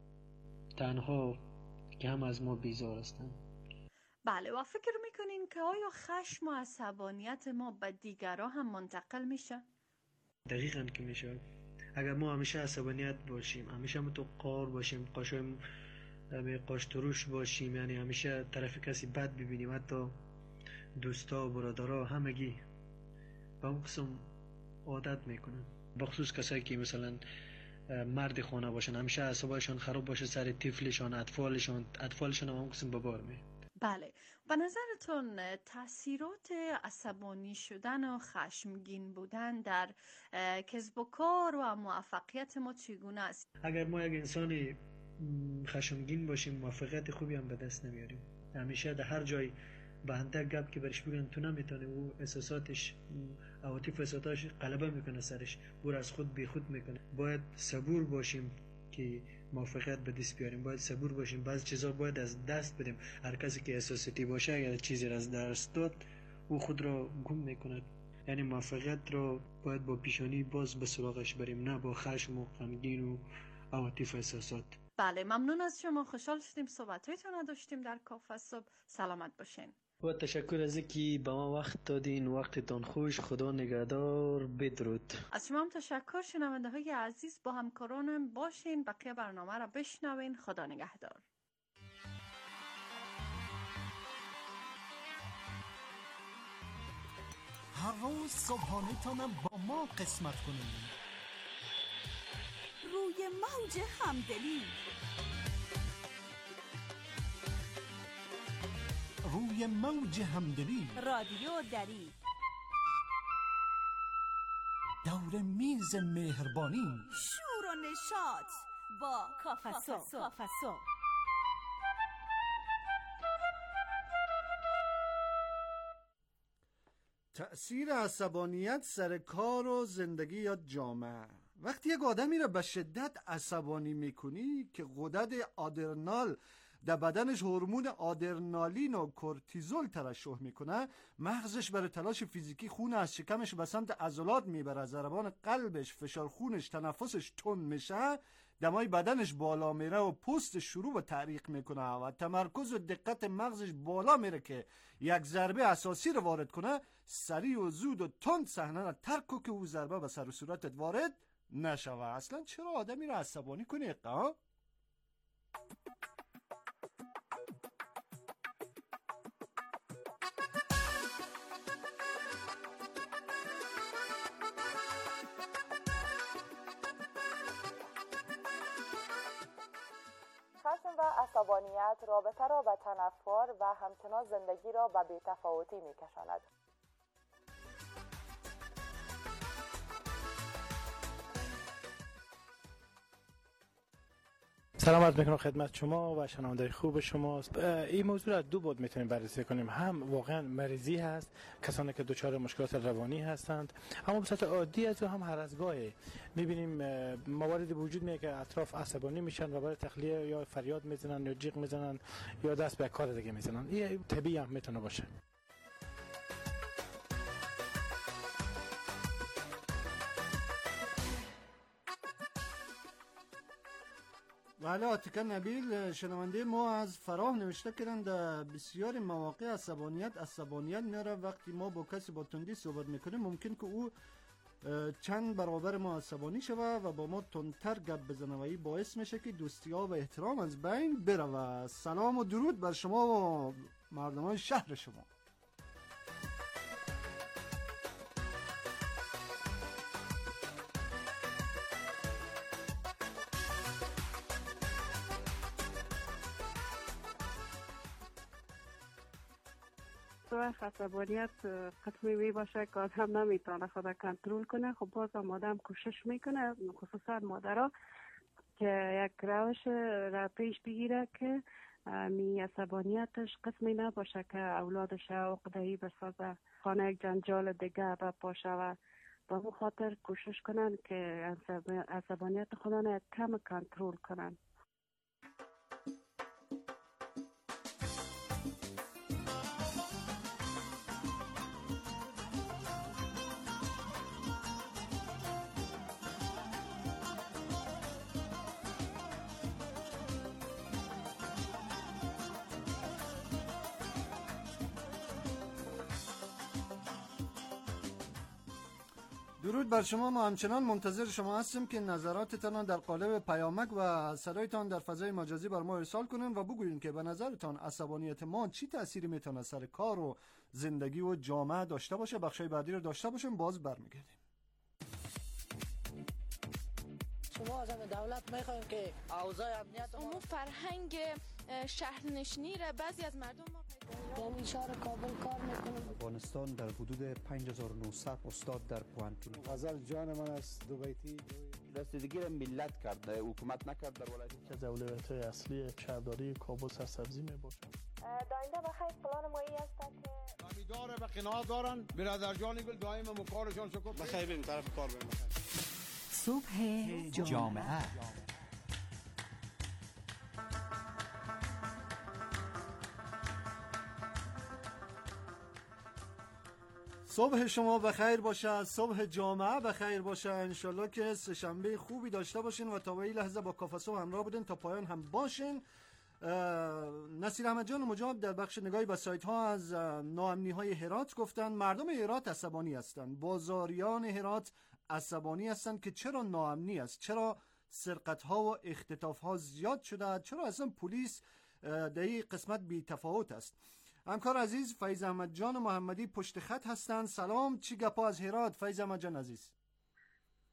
تنها که هم از ما بیزار هستند. بله، و فکر میکنین که آیا خشم و عصبانیت ما به دیگران هم منتقل میشه؟ دقیقاً که میشه. اگر ما همیشه عصبانیت باشیم، همیشه متقار باشیم، قاشم قاشتروش باشیم، یعنی همیشه طرف کسی بد ببینیم، حتی دوستا، برادرها، همگی به اون قسم عادت میکنن. بخصوص کسایی که مثلا مرد خانه باشن، همیشه اعصابشون خراب باشه سر طفلشان، اطفالشان، اطفالشان هم اون قسم به بار میاد. بله، به نظرتون تاثیرات عصبانی شدن و خشمگین بودن در کسب و کار و موفقیت ما چگونه است؟ اگر ما یک انسانی خشمگین باشیم موفقیت خوبی هم به دست نمیاریم. همیشه در هر جای به اندک گپ که برش بگن تو نمیتونی، او احساساتش، عواطف احساساتش غلبه میکنه سرش، او از خود بی خود میکنه. باید صبور باشیم که موفقیت به دست بیاریم، باید صبور باشیم، بعضی چیزا باید از دست بدیم. هر کسی که احساساتی باشه اگر چیزی را از دست داد او خود را گم میکند. یعنی موفقیت را باید با پیشانی باز به سراغش بریم، نه با خشم و غمگین و عواطف احساسات. بله، ممنون از شما، خوشحال شدیم صحبت‌هایتون رو داشتیم در کافه صبح. سلامت باشین. و تشکر از اینکه به ما وقت دادین. وقتتان خوش، خدا نگهدار، بدرود. از شما هم تشکر. شنونده های عزیز با همکارانم باشین، بقیه برنامه را بشنوین. خدا نگهدار. هر روز صبحانه تانم با ما قسمت کنین. روی موج همدلی، روی روی موج همدلی. رادیو دری. دور میز مهربانی. شور و نشاط با کافسو. کافسو. تأثیر عصبانیت سر کار و زندگی یا جامعه. وقتی یک آدمی را به شدت عصبانی میکنی که غدد آدرنال در بدنش هورمون آدرنالین و کورتیزول ترشح میکنه، مغزش برای تلاش فیزیکی خون از شکمش به سمت عضلات میبره، ضربان قلبش، فشار خونش، تنفسش تند میشه، دمای بدنش بالا میره و پوست شروع به تعریق میکنه و تمرکز و دقت مغزش بالا میره که یک ضربه اساسی رو وارد کنه، سریع و زود و تند صحنه رو ترک کنه که او ضربه به سر و صورتت وارد نشوه. اصلا چرا آدمی رو عصبانی کنی؟ ها؟ خشم و عصبانیت رابطه را به تنفر و همچنان زندگی را به بی‌تفاوتی می‌کشاند. سلام عرض میکنم خدمت شما و شنونده خوب شماست. این موضوع را دو بعد میتونیم بررسی کنیم. هم واقعا مریضی هست، کسانی که دچار مشکلات روانی هستند، اما به صورت عادی از هم هر از گاهی میبینیم مواردی وجود میاد که اطراف عصبانی میشن و برای تخلیه یا فریاد میزنن یا جیغ میزنن یا دست به کار دیگه میزنن. این طبیعی هم میتونه باشه. بله، آتیکا نبیل شنونده ما از فراه نوشته کردن در بسیار مواقع عصبانیت عصبانیت میاره. وقتی ما با کسی با تندی صحبت میکنیم ممکن که او چند برابر ما عصبانی شوه و با ما تندتر گپ بزنه و این باعث میشه که دوستی ها و احترام از بین بره. سلام و درود بر شما و مردمان شهر شما. وقت عصبانیت قسمی وی باشه که آدم نمیتونه خود کنترل کنه، خب باز هم آدم کوشش میکنه، خصوصا مادرها، که یک روش را پیش بگیره که می عصبانیتش قسمی نباشه که اولادش عقده‌ای بسازه، خانه یک جنجال دیگه بپاشه و با اون خاطر کوشش کنن که عصبانیت خودان کم کنترل کنن. درود بر شما. ما همچنان منتظر شما هستیم که نظراتتان در قالب پیامک و صدایتان در فضای مجازی بر ما ارسال کنین و بگویین که به نظرتان عصبانیت ما چی تأثیری میتونه سر کار و زندگی و جامعه داشته باشه. بخشای بعدی رو داشته باشیم، باز برمیگردیم. شما از دولت میخواین که اوضاع امنیت اون فرهنگ شهرنشینی را بعضی از مردم ما یعنی شهر کابل کار میکنه. افغانستان در حدود پنج هزار و نهصد استاد در پوهنتون. غزل جان من است دو بیتی. رسیدگی را ملت کرده، حکومت نکرد در ولایت. که از اولویت‌های اصلی شهرداری کابل سرسبزی میباشه. داینده بخیر پلان مایی است که امیدواره به قناعت دارن. برادر جان گل دائم مکارشان شکر. بخیر بریم طرف کار بریم. صبح جامعه. صبح شما بخیر باشه، صبح جامعه بخیر باشه. انشالله که سه‌شنبه خوبی داشته باشین و تا به این لحظه با کافسو همراه بودین تا پایان هم باشین. نصیر احمد جان مجاب در بخش نگاهی به سایت ها از ناامنی های هرات گفتن مردم هرات عصبانی هستند، بازاریان هرات عصبانی هستند که چرا ناامنی است، چرا سرقت ها و اختطاف ها زیاد شده، چرا اصلا پلیس در این قسمت بی تفاوت است. همکار عزیز فیض احمد جان محمدی پشت خط هستند. سلام، چی گپا از هرات فیض احمد جان عزیز؟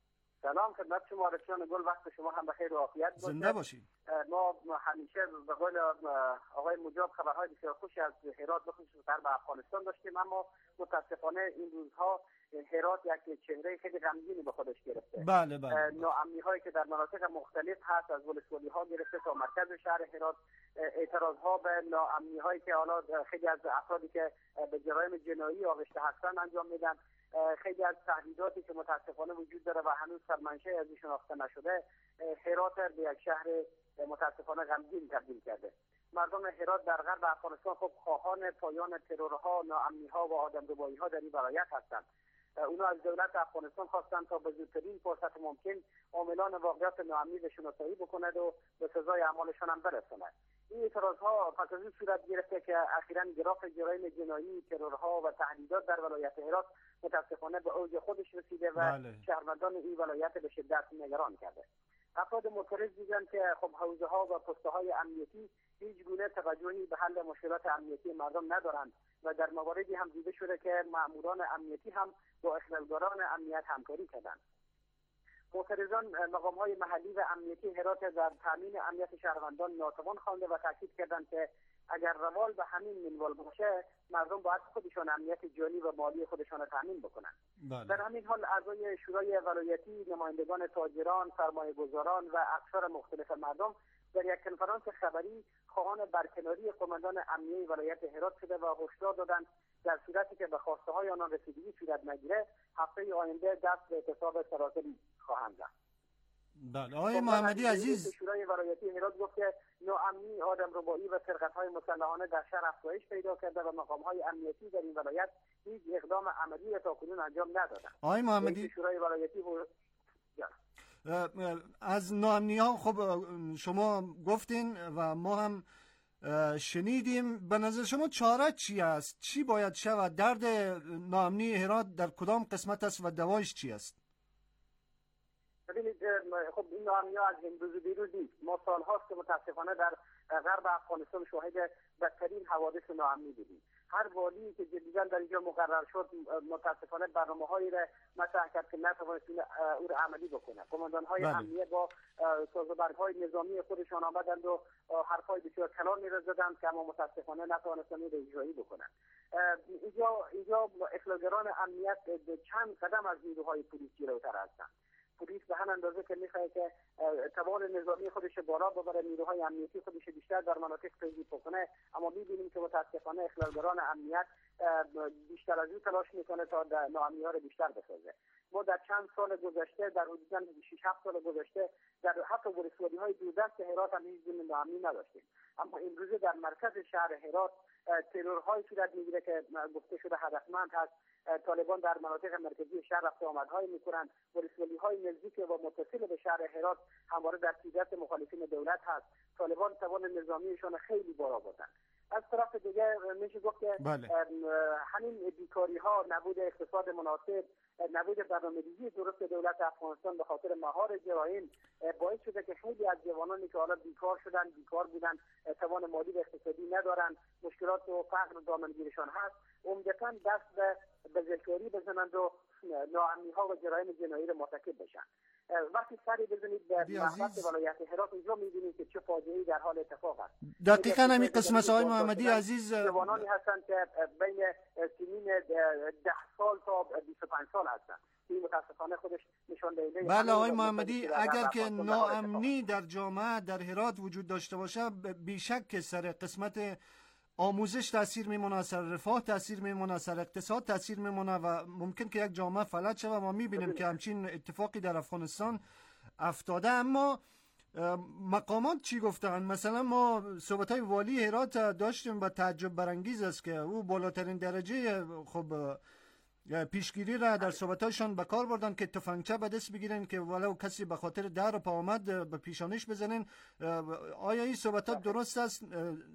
سلام خدمت شما رسیان گل، وقت شما هم بخیر و عافیت باشه. زنده باشید. ما همیشه به قول آقای مجاب خبرهای بسیار خوشی از هرات بخصوص غرب افغانستان داشتیم، اما متاسفانه این روزها هرات یک چهره خیلی غمگینی به خودش گرفته. بله بله. ناامنی هایی که در مناطق مختلف هست، از ولسوالی ها گرفته تا مرکز شهر هرات، اعتراض ها به ناامنی هایی که حالا خیلی از افرادی که به جرایم جنایی آغشته هستند انجام میدن، خیلی از تهدیداتی که متاسفانه وجود داره و هنوز سرمنشأ ازش شناخته نشده، هرات به یک شهر متاسفانه غمگین تبدیل کرده. مردم هرات در غرب افغانستان خب خواهان پایان ترورها، ناامنی‌ها و آدمربایی‌ها در این ولایت هستند. اونا از دولت افغانستان خواستند تا به زودترین فرصت ممکن عاملان واقعیت ناامنی را شناسایی بکند و به سزای اعمالشان هم برساند. این اعتراضها پس از این صورت گرفته که اخیراً گراف جرایم جنایی، ترورها و تهدیدات در ولایت هرات متاسفانه به اوج خودش رسیده و بله. شهروندان این ولایت به شدت نگران کرده. افراد معترض میگن که خب حوزه ها و پسته های امنیتی هیچ گونه توجهی به حل مشکلات امنیتی مردم ندارند و در مواردی هم دیده شده که ماموران امنیتی هم با اخلالگران امنیت همکاری کردند. معترضان مقام های محلی و امنیتی هرات در تامین امنیت شهروندان ناتوان خوانده و تاکید کردند که اگر روال به همین منوال باشه، مردم باید خودشان امنیت جانی و مالی خودشان را تامین بکنند. بله. در همین حال اعضای شورای ولایتی، نمایندگان تاجران، سرمایه‌گذاران و اقشار مختلف مردم در یک کنفرانس خبری خواهان برکناری قماندان امنیه ولایت هرات شده و هشدار دادند در صورتی که به خواسته های آنان رسیدگی صورت نگیره، هفته آینده دست به اعتصاب سراسری خواهند زد. بله آقای محمدی عزیز، شورای ولایتی هرات گفت که ناامنی، آدمربایی و سرقت‌های مسلحانه در شهر افزایش پیدا کرده و مقام‌های امنیتی در این ولایت هیچ اقدام عملی تاکنون انجام ندادند. آقای محمدی شورای ولایتی و... از ناامنی ها خب شما گفتین و ما هم شنیدیم. به نظر شما چاره چی است؟ چی باید شود؟ درد ناامنی هرات در کدام قسمت است و دوایش چی است؟ ببینید خب این ناامنی ها از امروز و دیروز نیست. ما سالهاست که متاسفانه در غرب افغانستان شاهد بدترین حوادث ناامنی بودیم. هر والی که جدیداً در اینجا مقرر شد متاسفانه برنامه‌هایی را مطرح کرد که نتوانست او را عملی بکنه. قماندان‌های امنیه با سازوبرگ‌های نظامی خودشان آمدند و حرف‌های بسیار کلانی را زدند که اما متاسفانه نتوانستند این را اجرایی بکنند. اینجا اینجا اخلاق‌گران امنیت چند قدم از نیروهای پلیس جلوتر هستند. پلیس به همین اندازه که میخواد که توان نظامی خودش بالا ببره، نیروهای امنیتی خودش بیشتر در مناطق توزیع بکنه، اما میبینیم که متاسفانه اخلالگران امنیت بیشتر از این تلاش میکنه تا ناامنی‌ها رو بیشتر بسازه. ما در چند سال گذشته، در حدوداً شش هفت سال گذشته، در حتی ولسوالی‌های دوردست هرات هم هیچ گونه ناامنی نداشتیم، اما امروزه در مرکز شهر هرات ترورهای صورت میگیره که گفته شده هدفمند هست. طالبان در مناطق مرکزی شهر رفت آمدهای میکنند. ولسوالی‌های نزدیک و متصل به شهر هرات همواره در تیزات مخالفین دولت هست. طالبان توان نظامیشان خیلی بالا بردن. از طرف دیگه میشه گفت که بله. همین بیکاری ها، نبود اقتصاد مناسب، نبود برنامه‌ریزی درست دولت افغانستان به خاطر مهار جرایم باعث شده که خیلی از جوانانی که حالا بیکار شدن، بیکار بودن، توان مالی و اقتصادی ندارن، مشکلات و فقر دامنگیرشان هست، عمدتاً دست به بزهکاری بزنند و ناامنی‌ها و جرایم جنایی را مرتکب بشن. وقتی سری بزنید به محوطه ولایت هرات، اینجا می‌بینید که چه فاجعه‌ای در حال اتفاق است. دقیقاً همین قسمت های محمدی عزیز، جوانانی هستند که بین سنین ده سال تا بیست و پنج سال هستند. این متاسفانه خودش نشان دهنده. بله آقای محمدی، اگر که ناامنی در جامعه در هرات وجود داشته باشه، بیشک که سر قسمت آموزش تاثیر میمونه، سر رفاه تاثیر میمونه، سر اقتصاد تاثیر میمونه و ممکن که یک جامعه فلج شود. ما میبینیم که همچین اتفاقی در افغانستان افتاده. اما مقامات چی گفتن؟ مثلا ما صحبت‌های والی هرات داشتیم و تعجب برانگیز است که او بالاترین درجه خب پیشگیری را در صحبتاشان به کار بردن که تفنگچه به دست بگیرن که ولو کسی به خاطر در پا آمد به پیشانیش بزنن. آیا این صحبتات درست است،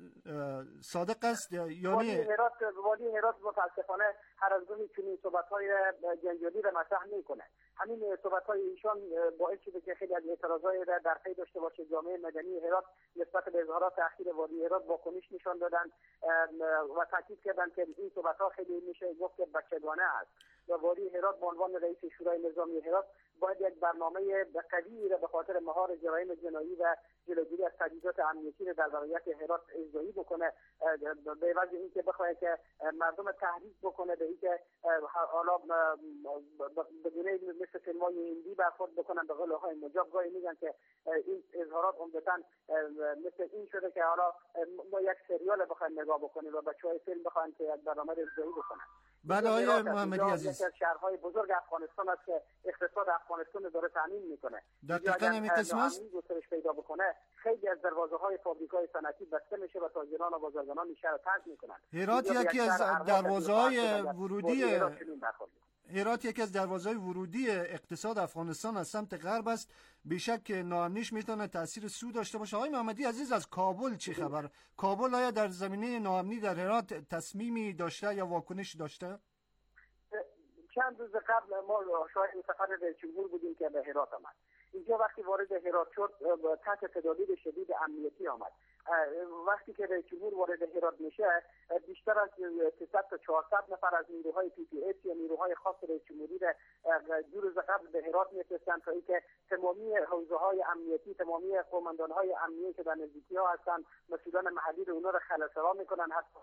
صادق است یا نه؟ والی هرات والی هرات متاسفانه هر از گاهی چنین صحبت‌های جنجالی را مطرح میکنه. همین صحبت‌های ایشان باعث شده که خیلی از اعتراضای را در پی داشته باشه. جامعه مدنی هرات نسبت به اظهارات اخیر والی هرات واکنش نشان دادن و تاکید کردند که این صحبت‌ها خیلی میشه گفت که بچگانه است. و والی هرات به عنوان رئیس شورای نظامی هرات باید یک برنامه قوی را به خاطر مهار جرایم جنایی و جلوگیری از تجهیزات امنیتی را در ولایت هرات اجرایی بکنه، به وجه اینکه بخواد که مردم تحریک بکنه به اینکه حالا بدونه مثل فیلم‌های هندی برخورد بکنن. به قول آقای مجاب گاهی میگن که این اظهارات عمدتاً مثل این شده که حالا ما یک سریال بخوایم نگاه بکنیم و بچه‌های فیلم بخوان که یک برنامه را اجرایی بکنن. بله آقای محمدی عزیز، یکی از شهرهای بزرگ افغانستان است که اقتصاد افغانستان رو داره تامین میکنه. دقیقاً همین قسم است. گسترش پیدا بکنه خیلی از دروازه‌های فابریک‌های صنعتی بسته میشه و تاجران و بازرگانان این شهر رو ترک میکنن. هرات یکی از دروازه‌های ورودی هرات یکی از دروازه‌های ورودی اقتصاد افغانستان از سمت غرب است. بیشک ناامنیش میتونه تاثیر سو داشته باشه. آقای محمدی عزیز، از کابل چی خبر؟ کابل آیا در زمینه ناامنی در هرات تصمیمی داشته یا واکنش داشته؟ چند روز قبل ما شاهد سفر رئیس جمهور بودیم که به هرات آمد. اینجا وقتی وارد هرات شد تحت تدابیر شدید امنیتی آمد. وقتی که رئیس جمهور وارد هرات میشه بیشتر از سیصد تا چهارصد نفر از نیروهای پی پی اس یا نیروهای خاص رئیس جمهوری را دو روز قبل به هرات میفرستند تا اینکه تمامی حوزه‌های امنیتی، تمامی قماندان‌های امنیتی که در نزدیکی‌ها هستند، مسئولان محلی رو اونا رو خلسرا میکنن. حتی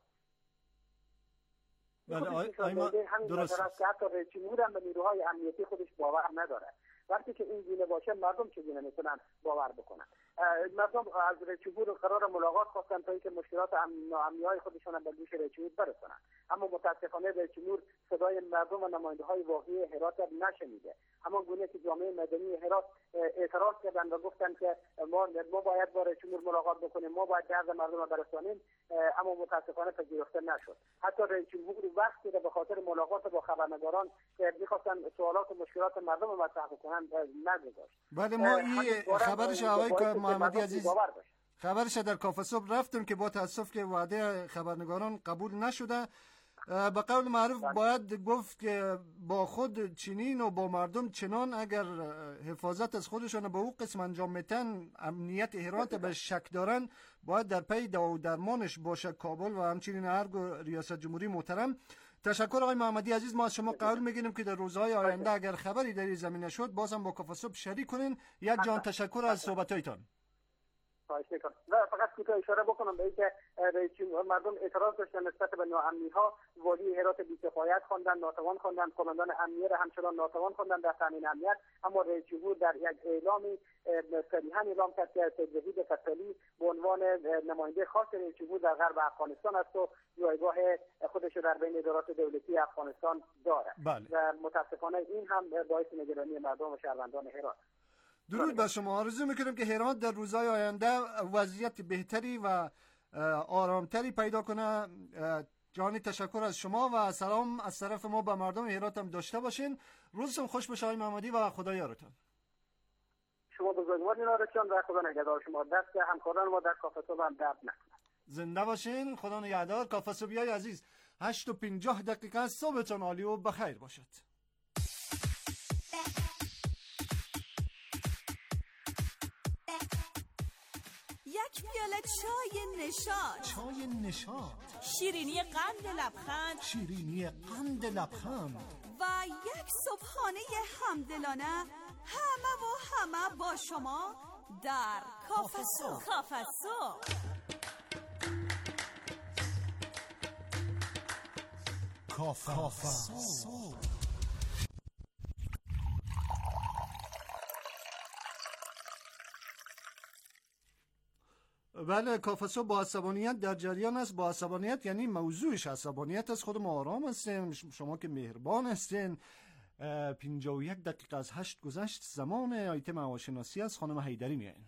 بله آیما درست است که حتی رئیس جمهور هم به نیروهای امنیتی خودش باور نداره. وقتی که این گونه باشه مردم چگونه میتونن باور بکنن؟ مردم از رئیس جمهور قرار ملاقات خواستن تا اینکه مشکلات امنیتی خودشون به گوش رئیس جمهور برسونن، اما متاسفانه رئیس جمهور صدای مردم و نماینده‌های واقعی هرات را نشنیده. اما گونه که جامعه مدنی هرات اعتراض کردن و گفتن که ما ما باید با رئیس جمهور ملاقات بکنیم، ما باید درد مردم رو برسونیم، اما متاسفانه پذیرفته نشد. حتی رئیس جمهور وقتی به خاطر ملاقات با خبرنگاران که می‌خواستن سوالات و مشکلات مردم رو مطرح کنن نگذاشت. بله ما این خبرش آقای محمدی عزیز خبرش در کافه صبح رفتم که با تاسف که وعده خبرنگاران قبول نشده. به قول معروف باید گفت که با خود چنین و با مردم چنان اگر حفاظت از خودشان به او قسم انجام میتن، امنیت هرات به شک دارن، باید در پی دوا و درمانش باشه کابل و همچنین ارگ ریاست جمهوری محترم. تشکر آقای محمدی عزیز. ما از شما قول میگیریم که در روزهای آینده اگر خبری در این زمینه شد بازم با کافه صبح شریک کنین. یک جان تشکر از صحبتایتان. خواهش میکنم. و فقط کوتاه اشاره بکنم به اینکه رئیس جمهور مردم اعتراض داشتن نسبت به ناامنی ها، والی هرات بی‌کفایت خواندن، ناتوان خواندن، قماندان امنیه را همچنان ناتوان خواندن در تامین امنیت. اما رئیس جمهور در یک اعلامی صریحا اعلام کرد که سید فتالی به عنوان نماینده خاص رئیس جمهور در غرب افغانستان است و جایگاه خودش در بین ادارات دولتی افغانستان دارد. بله. و متاسفانه این هم باعث نگرانی مردم و شهروندان هرات. درود بر شما. آرزو میکنم که هرات در روزهای آینده وضعیت بهتری و آرامتری پیدا کنه. جانی تشکر از شما و سلام از طرف ما به مردم هرات هم داشته باشین. روزتون خوش باشه آقای محمدی و خدا یارتون. شما بزرگوارین آرشان و خدا نگهدار شما. دست همکاران ما در کافه صبح هم درد نکنه. زنده باشین. خدا نگهدار. کافه صبحیای عزیز هشت و پنجاه دقیقه صبحتون عالی و بخیر باشد. یک پیاله چای نشاط. چای نشاط. شیرینی قند لبخند. شیرینی قند لبخند. و یک صبحانه همدلانه همه و همه با شما در کافه صبح. کافه صبح. کافه صبح. بله کافه صبح با عصبانیت در جریان است. با عصبانیت یعنی موضوعش عصبانیت است. خود ما آرام هستیم، شما که مهربان هستین. پنجاه و یک دقیقه از هشت گذشت. زمان آیتم هواشناسی است. خانم حیدری میایین.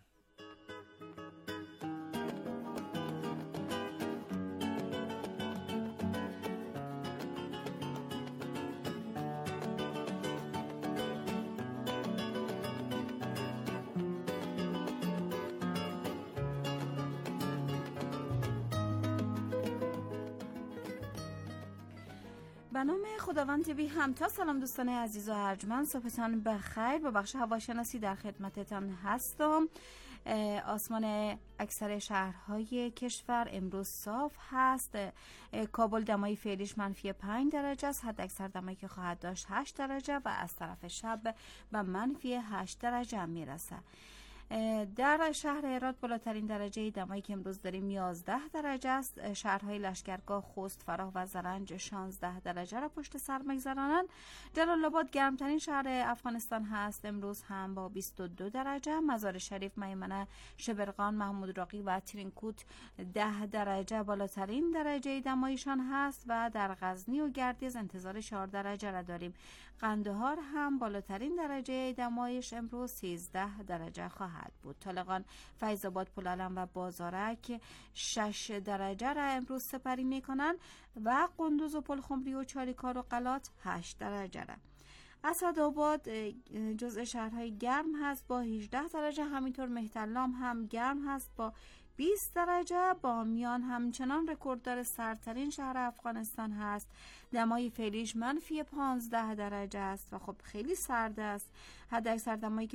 به نام خداوند بی همتا. سلام دوستان عزیز و ارجمند، صبحتان بخیر. با بخش هواشناسی در خدمتتان هستم. آسمان اکثر شهرهای کشور امروز صاف هست. کابل دمای فعلیش منفی پنج درجه است، حد اکثر دمایی که خواهد داشت هشت درجه و از طرف شب به منفی هشت درجه میرسه. در شهر هرات بالاترین درجه دمایی که امروز داریم یازده درجه است. شهرهای لشکرگاه، خوست، فراه و زرنج شانزده درجه را پشت سر میگذرانند. جلال آباد گرمترین شهر افغانستان هست امروز هم با بیست و دو درجه. مزار شریف، میمنه، شبرغان، محمود راقی و ترینکوت ده درجه بالاترین درجه دمایشان هست و در غزنی و گردیز انتظار چهار درجه را داریم. قندهار هم بالاترین درجه دمایش امروز سیزده درجه خواهد بود. طالقان، فیض آباد، پلالم و بازارک شش درجه را امروز سپری می کنند و قندوز و پلخمری و چاریکار و قلات هشت درجه را. اسدآباد جزء شهرهای گرم هست با هجده درجه، همینطور مهترلام هم گرم هست با بیست درجه. بامیان همچنان رکورددار سردترین شهر افغانستان هست، دمای فعلیش منفی پانزده درجه است و خب خیلی سرد است. حد اکثر دمایی که